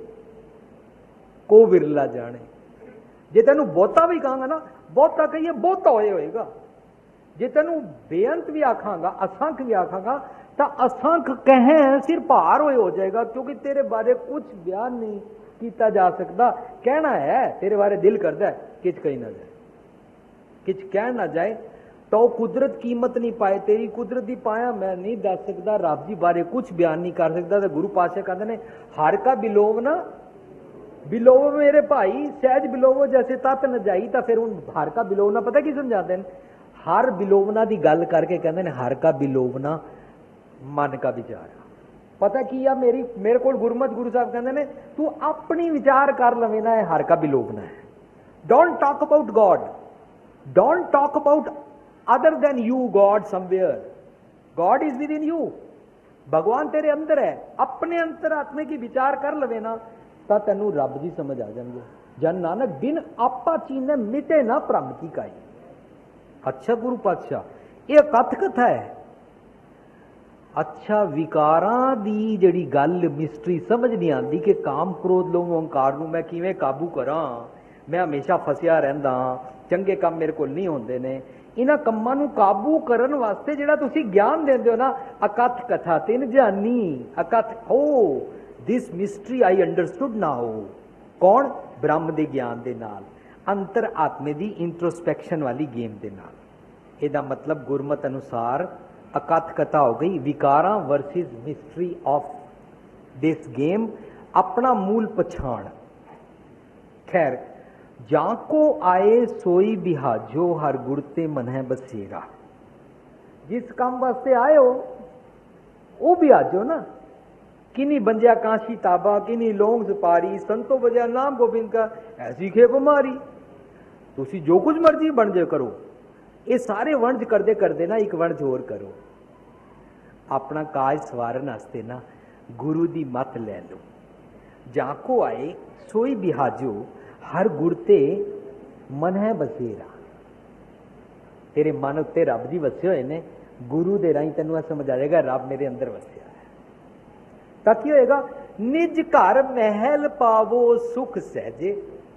ਕੋ ਵਿਰਲਾ ਜਾਣੇ। ਜੇ ਤੈਨੂੰ ਬਹੁਤਾ ਵੀ ਕਹਾਂਗਾ ਨਾ, ਬਹੁਤਾ ਕਹੀਏ ਬਹੁਤਾ ਹੋਏਗਾ। ਜੇ ਤੈਨੂੰ ਬੇਅੰਤ ਵੀ ਆਖਾਂਗਾ, ਅਸੰਖ ਵੀ ਆਖਾਂਗਾ ਤਾਂ ਅਸੰਖ ਕਹਿ ਸਿਰ ਭਾਰ ਹੋਏ ਹੋ ਜਾਏਗਾ, ਕਿਉਂਕਿ ਤੇਰੇ ਬਾਰੇ ਕੁਝ ਬਿਆਨ ਨਹੀਂ ਕੀਤਾ ਜਾ ਸਕਦਾ। ਕਹਿਣਾ ਹੈ ਤੇਰੇ ਬਾਰੇ ਦਿਲ ਕਰਦਾ ਹੈ, ਕਿਛ ਕਹੀ ਨਾ ਜਾਏ, ਕਿਛ ਕਹਿ ਨਾ ਜਾਏ ਤਾਂ ਉਹ ਕੁਦਰਤ ਕੀਮਤ ਨਹੀਂ ਪਾਏ। ਤੇਰੀ ਕੁਦਰਤ ਦੀ ਪਾਇਆ ਮੈਂ ਨਹੀਂ ਦੱਸ ਸਕਦਾ, ਰੱਬ ਜੀ ਬਾਰੇ ਕੁਝ ਬਿਆਨ ਨਹੀਂ ਕਰ ਸਕਦਾ। ਤੇ ਗੁਰੂ ਪਾਤਸ਼ਾਹ ਕਹਿੰਦੇ ਨੇ ਹਰ ਕਾ ਬਿਲੋਵ ਨਾ ਬਿਲੋਵ ਮੇਰੇ ਭਾਈ, ਸਹਿਜ ਬਿਲੋਵੋ ਜੈਸੇ ਤਤ ਨ ਜਾਈ। ਤਾਂ ਫਿਰ ਹੁਣ ਹਰ ਕਾ ਬਿਲੋਵਨਾ ਪਤਾ ਕੀ ਸਮਝਾਉਂਦੇ ਨੇ? ਹਰ ਬਿਲੋਵਨਾ ਦੀ ਗੱਲ ਕਰਕੇ ਕਹਿੰਦੇ ਨੇ ਹਰ ਕਾ ਬਿਲੋਵਨਾ ਮਨ ਕਾ ਵਿਚਾਰ। ਪਤਾ ਕੀ ਆ, ਮੇਰੇ ਕੋਲ ਗੁਰਮਤ ਗੁਰੂ ਸਾਹਿਬ ਕਹਿੰਦੇ ਨੇ ਤੂੰ ਆਪਣੀ ਵਿਚਾਰ ਕਰ ਲਵੇਂ ਨਾ, ਇਹ ਹਰ ਕਾ ਬਿਲੋਵਨਾ ਹੈ। Don't talk about God, don't talk about other than you God somewhere. God is within you, भगवान तेरे अंदर है। अपने अंतरात्मे की विचार कर लवे ना ਤਾਂ ਤੈਨੂੰ ਰੱਬ ਜੀ ਸਮਝ ਆ ਜਾਣਗੇ। ਜਨ ਨਾਨਕ ਬਿਨ ਆਪਾ ਚੀਨੇ ਮਿਟੇ ਨਾ ਭ੍ਰਮ ਕੀ ਕਾਈ। ਅੱਛਾ ਗੁਰੂ ਪਾਤਸ਼ਾਹ, ਇਹ ਕਥ ਕਥਾ ਹੈ। ਅੱਛਾ, ਵਿਕਾਰਾਂ ਦੀ ਜਿਹੜੀ ਗੱਲ ਮਿਸਟਰੀ ਸਮਝ ਨਹੀਂ ਆਉਂਦੀ ਕਿ ਕਾਮ ਕ੍ਰੋਧ ਲੋਭ ਅਹੰਕਾਰ ਨੂੰ ਮੈਂ ਕਿਵੇਂ ਕਾਬੂ ਕਰਾਂ। ਮੈਂ ਹਮੇਸ਼ਾ ਫਸਿਆ ਰਹਿੰਦਾ, ਚੰਗੇ ਕੰਮ ਮੇਰੇ ਕੋਲ ਨਹੀਂ ਹੁੰਦੇ ਨੇ। ਇਹਨਾਂ ਕੰਮਾਂ ਨੂੰ ਕਾਬੂ ਕਰਨ ਵਾਸਤੇ ਜਿਹੜਾ ਤੁਸੀਂ ਗਿਆਨ ਦਿੰਦੇ ਹੋ ਨਾ, ਅਕਥ ਕਥਾ ਤਿਨ ਜਾਨੀ। ਅਕਥ ਹੋ ਦਿਸ ਮਿਸਟਰੀ ਆਈ ਅੰਡਰਸਟੂਡ ਨਾਓ। ਕੌਣ? ਬ੍ਰਹਮ ਦੇ ਗਿਆਨ ਦੇ ਨਾਲ, ਅੰਤਰ ਆਤਮੇ ਦੀ ਇੰਟਰੋਸਪੈਕਸ਼ਨ ਵਾਲੀ ਗੇਮ ਦੇ ਨਾਲ। ਇਹਦਾ ਮਤਲਬ ਗੁਰਮਤ ਅਨੁਸਾਰ ਅਕਥ ਕਥਾ ਹੋ ਗਈ ਵਿਕਾਰਾਂ versus mystery of this game. ਆਪਣਾ ਮੂਲ ਪਛਾਣ। ਖੈਰ, ਜਾਂ ਕੋ ਆਏ ਸੋਈ ਬਿਹਾਜੋ ਹਰ ਗੁਰ ਤੇ ਮਨ ਹੈ ਬਸੇਰਾ। ਜਿਸ ਕੰਮ ਵਾਸਤੇ ਆਏ ਹੋ ਉਹ ਬਿਹਾਜੋ ਨਾ। किनी बंजिया काशी ताबा, किनी लोंग सुपारी, संतो बजा नाम गोबिंद का, ऐसी खे बिमारी। तुसी जो कुछ मर्जी बन जे करो। ये सारे वंज करते करते ना एक वंज होर करो। अपना काज सवारन वास्ते ना गुरु दी मत ले लो। जाको आए सोई बिहाजो हर गुरते मन है बसेरा। तेरे मन उत्ते रब जी वसे हुए ने। गुरु दे राही तेनू समझ आ जाएगा रब मेरे अंदर वसिया। ਤਾਂ ਕੀ ਹੋਏਗਾ? ਨਿਜ ਘਰ ਮਹਿਲ ਪਾਵੋ ਸੁਖ ਸਹਿਜੇ।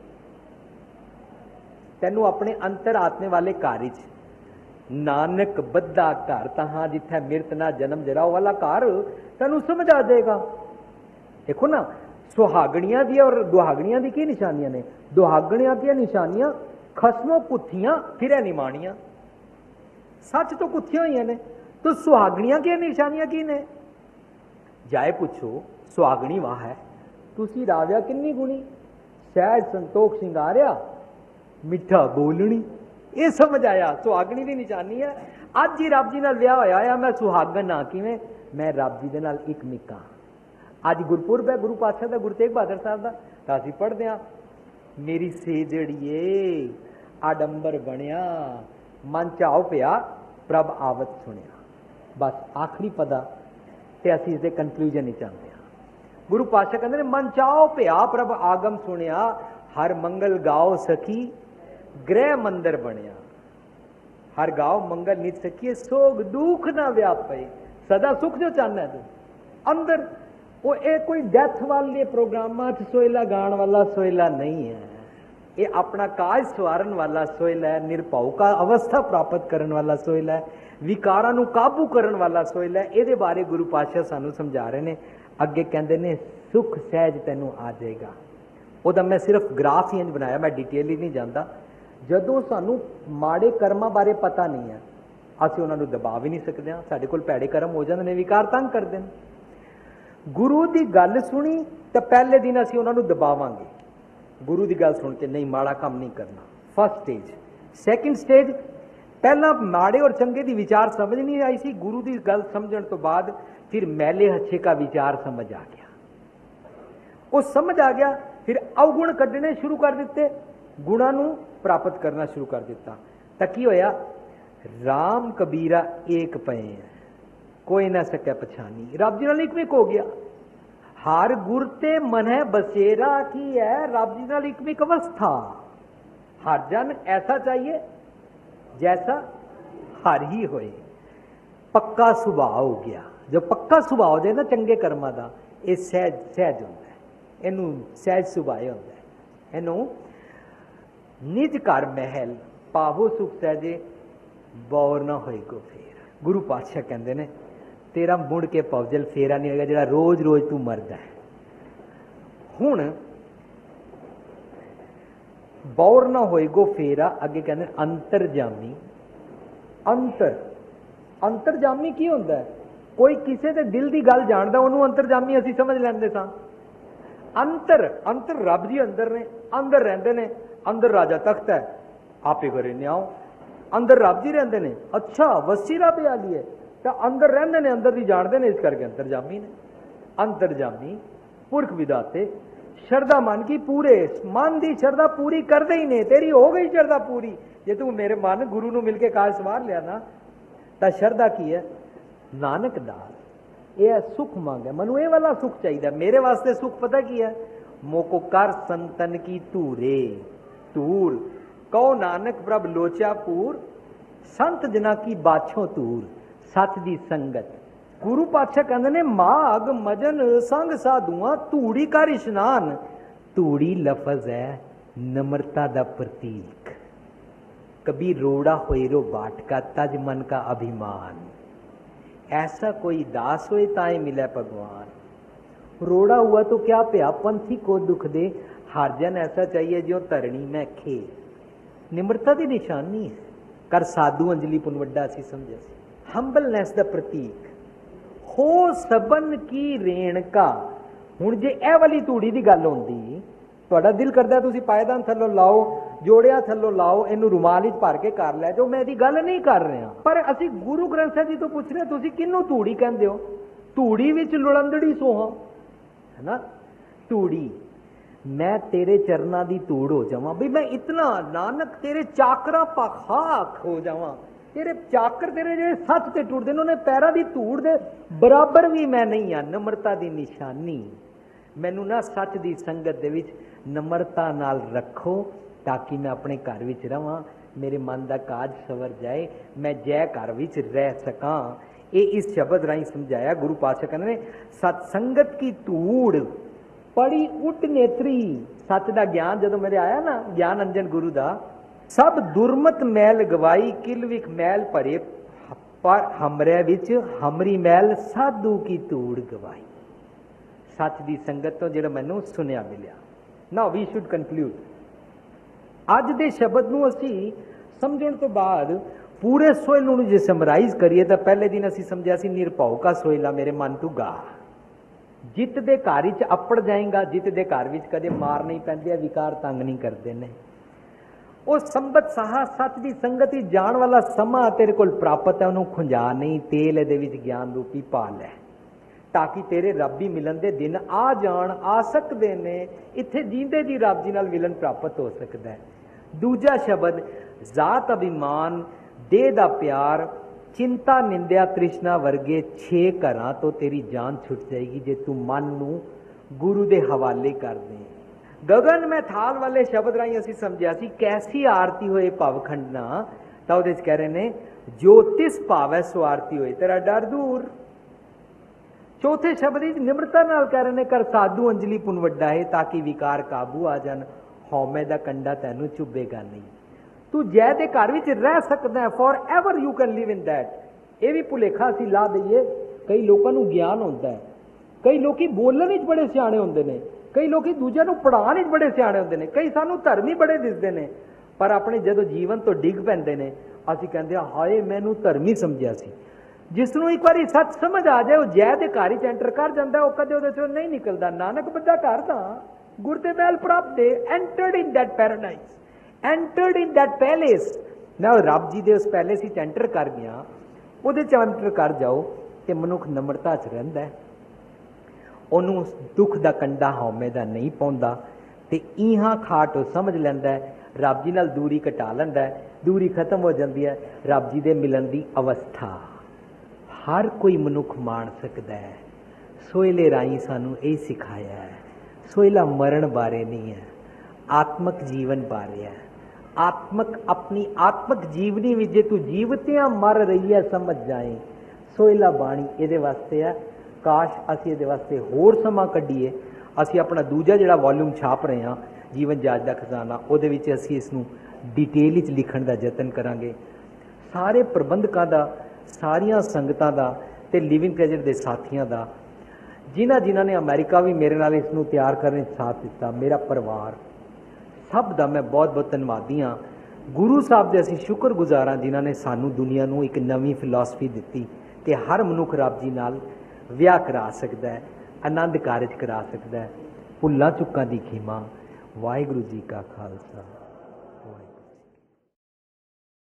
ਤੈਨੂੰ ਆਪਣੇ ਅੰਤਰ ਆਤਮੇ ਵਾਲੇ ਘਰ ਵਿੱਚ ਨਾਨਕ ਬੱਧਾ ਘਰ ਤਹਾਂ ਜਿੱਥੇ ਮਿਰਤ ਨਾ ਜਨਮ ਜਰਾ, ਉਹ ਵਾਲਾ ਘਰ ਤੈਨੂੰ ਸਮਝ ਆ ਜਾਏਗਾ। ਦੇਖੋ ਨਾ, ਸੁਹਾਗਣੀਆਂ ਦੀ ਔਰ ਦੁਹਾਗਣੀਆਂ ਦੀ ਕੀ ਨਿਸ਼ਾਨੀਆਂ ਨੇ? ਦੁਹਾਗਣੀਆਂ ਦੀਆਂ ਨਿਸ਼ਾਨੀਆਂ ਖਸਮੋਂ ਕੁੱਥੀਆਂ ਫਿਰੇ ਨਿਮਾਣੀਆਂ। ਸੱਚ ਤੋਂ ਕੁੱਥੀਆਂ ਹੋਈਆਂ ਨੇ। ਤਾਂ ਸੁਹਾਗਣੀਆਂ ਦੀਆਂ ਨਿਸ਼ਾਨੀਆਂ ਕੀ ਨੇ? ਜਾਏ ਪੁੱਛੋ ਸੁਹਾਗਣੀ ਵਾਹ ਹੈ, ਤੁਸੀਂ ਰਾਵਿਆ ਕਿੰਨੀ ਗੁਣੀ, ਸਹਿਜ ਸੰਤੋਖ ਸ਼ਿੰਗਾਰਿਆ, ਮਿੱਠਾ ਬੋਲਣੀ। ਇਹ ਸਮਝ ਆਇਆ ਸੁਹਾਗਣੀ ਦੀ ਨਿਸ਼ਾਨੀ ਹੈ। ਅੱਜ ਹੀ ਰੱਬ ਜੀ ਨਾਲ ਵਿਆਹ ਹੋਇਆ ਆ, ਮੈਂ ਸੁਹਾਗਣ ਨਾ ਕਿਵੇਂ, ਮੈਂ ਰੱਬ ਜੀ ਦੇ ਨਾਲ ਇੱਕ ਨਿੱਕਾ। ਅੱਜ ਗੁਰਪੁਰਬ ਹੈ ਗੁਰੂ ਪਾਤਸ਼ਾਹ ਦਾ, ਗੁਰੂ ਤੇਗ ਬਹਾਦਰ ਸਾਹਿਬ ਦਾ। ਤਾਂ ਅਸੀਂ ਪੜ੍ਹਦੇ ਹਾਂ, ਮੇਰੀ ਸੇਜੜੀਏ ਆਡੰਬਰ ਬਣਿਆ, ਮਨ ਚਾਉ ਪਿਆ ਪ੍ਰਭ ਆਵਤ ਸੁਣਿਆ। ਬਸ ਆਖਰੀ ਪਦਾ ਤੇ ਅਸੀਂ ਇਸਦੇ ਕਨਕਲੂਜਨ ਨਹੀਂ ਚਾਹੁੰਦੇ ਹਾਂ। ਗੁਰੂ ਪਾਤਸ਼ਾਹ ਕਹਿੰਦੇ ਨੇ ਮਨ ਚਾਉ ਪਿਆ ਪ੍ਰਭ ਆਗਮ ਸੁਣਿਆ, ਹਰ ਮੰਗਲ ਗਾਓ ਸਖੀ ਗ੍ਰਹਿ ਮੰਦਰ ਬਣਿਆ। ਹਰ ਗਾਓ ਮੰਗਲ ਨਿਤ ਸਖੀਏ, ਸੋਗ ਦੁੱਖ ਨਾ ਵਿਆਪੇ। ਸਦਾ ਸੁਖ ਜੋ ਚਾਹਨਾ ਤੂੰ ਅੰਦਰ। ਉਹ ਇਹ ਕੋਈ ਡੈਥ ਵਾਲੇ ਪ੍ਰੋਗਰਾਮਾਂ 'ਚ ਸੋਇਲਾ ਗਾਣ ਵਾਲਾ ਸੋਇਲਾ ਨਹੀਂ ਹੈ। ਇਹ ਆਪਣਾ ਕਾਜ ਸਵਾਰਨ ਵਾਲਾ ਸੋਇਲਾ ਹੈ, ਨਿਰਭਉ ਕਾ ਅਵਸਥਾ ਪ੍ਰਾਪਤ ਕਰਨ ਵਾਲਾ ਸੋਇਲਾ ਹੈ, ਵਿਕਾਰਾਂ ਨੂੰ ਕਾਬੂ ਕਰਨ ਵਾਲਾ ਸੋਇਲਾ। ਇਹਦੇ ਬਾਰੇ ਗੁਰੂ ਪਾਤਸ਼ਾਹ ਸਾਨੂੰ ਸਮਝਾ ਰਹੇ ਨੇ। ਅੱਗੇ ਕਹਿੰਦੇ ਨੇ ਸੁਖ ਸਹਿਜ ਤੈਨੂੰ ਆ ਜਾਏਗਾ। ਉਹਦਾ ਮੈਂ ਸਿਰਫ ਗ੍ਰਾਫ ਹੀ ਇੰਝ ਬਣਾਇਆ, ਮੈਂ ਡਿਟੇਲ ਹੀ ਨਹੀਂ ਜਾਂਦਾ। ਜਦੋਂ ਸਾਨੂੰ ਮਾੜੇ ਕਰਮਾਂ ਬਾਰੇ ਪਤਾ ਨਹੀਂ ਹੈ, ਅਸੀਂ ਉਹਨਾਂ ਨੂੰ ਦਬਾ ਵੀ ਨਹੀਂ ਸਕਦੇ ਹਾਂ। ਸਾਡੇ ਕੋਲ ਭੈੜੇ ਕਰਮ ਹੋ ਜਾਂਦੇ ਨੇ, ਵਿਕਾਰ ਤੰਗ ਕਰਦੇ ਨੇ। ਗੁਰੂ ਦੀ ਗੱਲ ਸੁਣੀ ਤਾਂ ਪਹਿਲੇ ਦਿਨ ਅਸੀਂ ਉਹਨਾਂ ਨੂੰ ਦਬਾਵਾਂਗੇ। ਗੁਰੂ ਦੀ ਗੱਲ ਸੁਣ ਕੇ ਨਹੀਂ, ਮਾੜਾ ਕੰਮ ਨਹੀਂ ਕਰਨਾ। First stage. ਸੈਕਿੰਡ ਸਟੇਜ, ਪਹਿਲਾਂ ਮਾੜੇ ਔਰ ਚੰਗੇ ਦੀ ਵਿਚਾਰ ਸਮਝ ਨਹੀਂ ਆਈ ਸੀ। ਗੁਰੂ ਦੀ ਗੱਲ ਸਮਝਣ ਤੋਂ ਬਾਅਦ ਫਿਰ ਮੈਲੇ ਹੱਛੇ ਦਾ ਵਿਚਾਰ ਸਮਝ ਆ ਗਿਆ। ਉਹ ਸਮਝ ਆ ਗਿਆ, फिर अवगुण कढ़ने शुरू कर दिते, गुणा नूं प्राप्त करना शुरू कर दिता। तां की होया, राम कबीरा एक पए है, कोई ना सके पछानी। रब जी नाल इकमिक हो गया। हर गुर ते मन है बसेरा की है, रब जी नाल इकमिक अवस्था। हर जन ऐसा चाहिए जैसा हर ही होए। पक्का सुभाव हो गया। जो पक्का सुभाव हो जाए ना चंगे कर्मां दा, ये सहज सहज होंदा है, इनू सहज सुभाव होंदा है। इनू निज घर महल पावो सुख सहजे, बौर ना होए को फेर। गुरु पातशाह कहते ने तेरा मुड़ के पौजल फेरा नहीं होगा जिहड़ा रोज रोज तू मरदा है। हुण बौर ना होएगो फेरा, अगे कहते अंतरजामी। अंतर अंतरजामी की होंदा है? कोई किसी दे दिल की गल जानदा उहनूं अंतरजामी असीं समझ लैंदे सां। अंतर अंतर रब जी अंदर ने, अंदर रहिंदे ने। अंदर राजा तख्त है, आपे करे न्याओ। अंदर रब जी रहिंदे ने, अच्छा वसी रब आली है तो अंदर रहिंदे ने, अंदर दी जानदे ने, इस करके अंतरजामी ने। अंतरजामी पुरख विदाते, शरदा मन की पूरे, मन की शरदा पूरी करदे ही ने। तेरी हो गई शरदा पूरी जे तू मेरे मन गुरु नूं मिल के काज सवार लिया ना, तो शरदा की है नानक दास ये सुख मांगे, मनु ये वाला सुख चाहिए। मेरे वास्ते सुख पता की है, मोको कर संतन की तूरे तूर, कहो नानक प्रभ लोचा पूर, संत जना की बाछों तूर, सच दी संगत। गुरु पातशाह कहते ने माग मजन संग साधुआ तूड़ी कर इशनान। तूड़ी लफज है नम्रता दा प्रतीक। कभी रोड़ा होए रो बाट का तज मन का अभिमान। ऐसा कोई दास होए ताए मिले भगवान। रोड़ा हुआ तो क्या प्या पंथी को दुख दे, हर जन ऐसा चाहिए जो धरणी में खे। निम्रता की निशानी है। कर साधु अंजलि पुनवड्डा सी समझे। हंबलनेस दा प्रतीक हो सबन की रेणका। हुण जे ए वाली तूड़ी दी गल होंदी, तुहाडा दिल करदा तुसीं पायदान थल्लों लाओ, जोड़िया थल्लों लाओ, इनू रुमाल विच भर के कर लै जो, मैं इहदी गल नहीं कर रहा। पर असीं गुरु ग्रंथ साहिब जी तो पुछ रहे तुसीं किहनूं तूड़ी कहंदे हो? तूड़ी विच लुलंदड़ी सोहां है ना। तूड़ी मैं तेरे चरना दी तूड़ हो जावां, भी मैं इतना नानक तेरे चाकरा पखाक हो जावां। तेरे चाकर तेरे जे सच ते टुरदे ने, उन्हें पैरां दी धूड़ दे बराबर भी मैं नहीं हाँ। नम्रता दी निशानी। मैनू ना सच दी संगत दे विच नम्रता नाल रखो, ताकि मैं अपने घर विच रहां, मेरे मन दा काज सवर जाए, मैं जय घर विच रह सकां। ये इस शब्द राही समझाया गुरु पातशाह कहने ने। सत्संगत की धूड़ पड़ी उठ नेत्री। सच दा ज्ञान जदों मेरे आया ना, ज्ञान अंजन गुरु दा, सब दुर्मत मैल गवाई, किलविख मैल भरे, पर हमरे विच हमरी मैल साधु की धूड़ गवाई। सच दी संगत तो जिहड़ा मैनू सुनिया मिलिया। Now we should conclude. अज दे शब्द नूं असीं समझण तो बाद पूरे सोयल नूं जे समराइज करिए तो पहले दिन असीं समझिया सी निरभौ का सोयला मेरे मन तू गा। जित दे घर विच अपड़ जाएगा, जित दे घर विच कदे मार नहीं पैंदी, विकार तंग नहीं करते ने। ਉਹ ਸੰਬਤ ਸਾਹਾ ਸੱਚ ਦੀ ਸੰਗਤ ਹੀ ਜਾਣ ਵਾਲਾ ਸਮਾਂ ਤੇਰੇ ਕੋਲ ਪ੍ਰਾਪਤ ਹੈ, ਉਹਨੂੰ ਖੁੰਝਾ ਨਹੀਂ, ਤੇਲ ਇਹਦੇ ਵਿੱਚ ਗਿਆਨ ਰੂਪੀ ਪਾ ਲੈ, ਤਾਂ ਕਿ ਤੇਰੇ ਰੱਬੀ ਮਿਲਣ ਦੇ ਦਿਨ ਆ ਜਾਣ, ਆ ਸਕਦੇ ਨੇ। ਇੱਥੇ ਜੀਂਦੇ ਜੀ ਰੱਬ ਜੀ ਨਾਲ ਮਿਲਣ ਪ੍ਰਾਪਤ ਹੋ ਸਕਦਾ ਹੈ। ਦੂਜਾ ਸ਼ਬਦ ਜ਼ਾਤ ਅਭਿਮਾਨ, ਦੇਹ ਦਾ ਪਿਆਰ, ਚਿੰਤਾ ਨਿੰਦਿਆ ਤ੍ਰਿਸ਼ਨਾ ਵਰਗੇ 6 ਘਰਾਂ ਤੋਂ ਤੇਰੀ ਜਾਨ ਛੁੱਟ ਜਾਏਗੀ ਜੇ ਤੂੰ ਮਨ ਨੂੰ ਗੁਰੂ ਦੇ ਹਵਾਲੇ ਕਰ ਦੇ। गगन में थाल वाले शब्द राही असीं समझिया सी कैसी आरती होए भवखंडना, तो उहदे च कह रहे ने ज्योतिष भावै सो आरती होए तेरा डर दूर। चौथे शब्द निम्रता नाल कह रहे ने कर साधु अंजलि पुनवड्डा है, ताकि विकार काबू आ जान, हौमे दा कंडा तैनू चुभेगा नहीं। तू जय दे घर विच रह सकदा है, forever you can live in that. ये भी भुलेखा असीं ला दईए। कई लोगों नूं ज्ञान हुंदा है, कई लोग बोलण विच बड़े सियाणे हुंदे ने, कई लोग दूजे नूं पढ़ाउण विच बड़े सियाणे हुंदे ने, कई सानूं धर्मी बड़े दिसदे ने, पर अपने जदों जीवन तो डिग पैंदे ने असीं कहंदे हाए मैनूं धर्मी समझिया सी। जिसनूं एक बारी सच समझ आ जाए, वो जय दे घर च एंटर कर जांदा, वो कदे उहदे चों नहीं निकलदा। नानक बद्धा घर तां गुर दे महल प्राप्त है, entered in that paradise, entered in that palace. मैं रब जी दे उस पैलेस विच एंटर कर गया, उहदे च एंटर कर जाओ ते मनुख नम्रता च रहिंदा है, ਉਹਨੂੰ दुख का कंडा हौमे का नहीं पाउंदा। ਤੇ ਇਹਾਂ ਖਾਟ ਸਮਝ ਲੈਂਦਾ ਹੈ, ਰੱਬ जी नाल दूरी घटा ਲੈਂਦਾ है, दूरी खत्म हो जाती है, रब जी दे मिलन दी अवस्था हर कोई मनुख मान सकता है। सोहले राही सानू यही सिखाया है, सोहला मरण बारे नहीं है, आत्मक जीवन बारे है। आत्मक अपनी आत्मक जीवनी में जे तू जीवतियां मर रही है समझ जाए, सोहला बाणी ये वास्ते है। काश असी ये वास्ते होर समा कढ़ीए, असी अपना दूजा जिहड़ा वॉल्यूम छाप रहे हैं जीवन जाच दा खजाना, ਉਹਦੇ ਵਿੱਚ ਅਸੀਂ ਇਸ ਨੂੰ डिटेल ਵਿੱਚ लिखण ਦਾ ਯਤਨ ਕਰਾਂਗੇ। ਸਾਰੇ ਪ੍ਰਬੰਧਕਾਂ ਦਾ, ਸਾਰੀਆਂ ਸੰਗਤਾਂ ਦਾ ਤੇ ਲਿਵਿੰਗ ਪ੍ਰੈਜ਼ਰ ਦੇ ਸਾਥੀਆਂ ਦਾ, ਜਿਨ੍ਹਾਂ ਨੇ ਅਮਰੀਕਾ ਵੀ ਮੇਰੇ ਨਾਲ ਇਸ ਨੂੰ ਤਿਆਰ ਕਰਨ ਵਿੱਚ ਸਾਥ ਦਿੱਤਾ, ਮੇਰਾ ਪਰਿਵਾਰ, ਸਭ ਦਾ ਮੈਂ ਬਹੁਤ ਬਹੁਤ ਧੰਨਵਾਦੀ ਹਾਂ। ਗੁਰੂ ਸਾਹਿਬ ਦੇ ਅਸੀਂ ਸ਼ੁਕਰਗੁਜ਼ਾਰ ਹਾਂ ਜਿਨ੍ਹਾਂ ਨੇ ਸਾਨੂੰ ਦੁਨੀਆ ਨੂੰ ਇੱਕ ਨਵੀਂ ਫਿਲਾਸਫੀ ਦਿੱਤੀ ਕਿ ਹਰ ਮਨੁੱਖ ਰੱਬ ਜੀ ਨਾਲ ਵਿਆਹ ਕਰਾ ਸਕਦਾ ਹੈ, ਆਨੰਦ ਕਾਰਜ ਕਰਾ ਸਕਦਾ ਹੈ। ਭੁੱਲਾਂ ਚੁੱਕਾਂ ਦੀ ਖਿਮਾ। ਵਾਹਿਗੁਰੂ ਜੀ ਕਾ ਖਾਲਸਾ।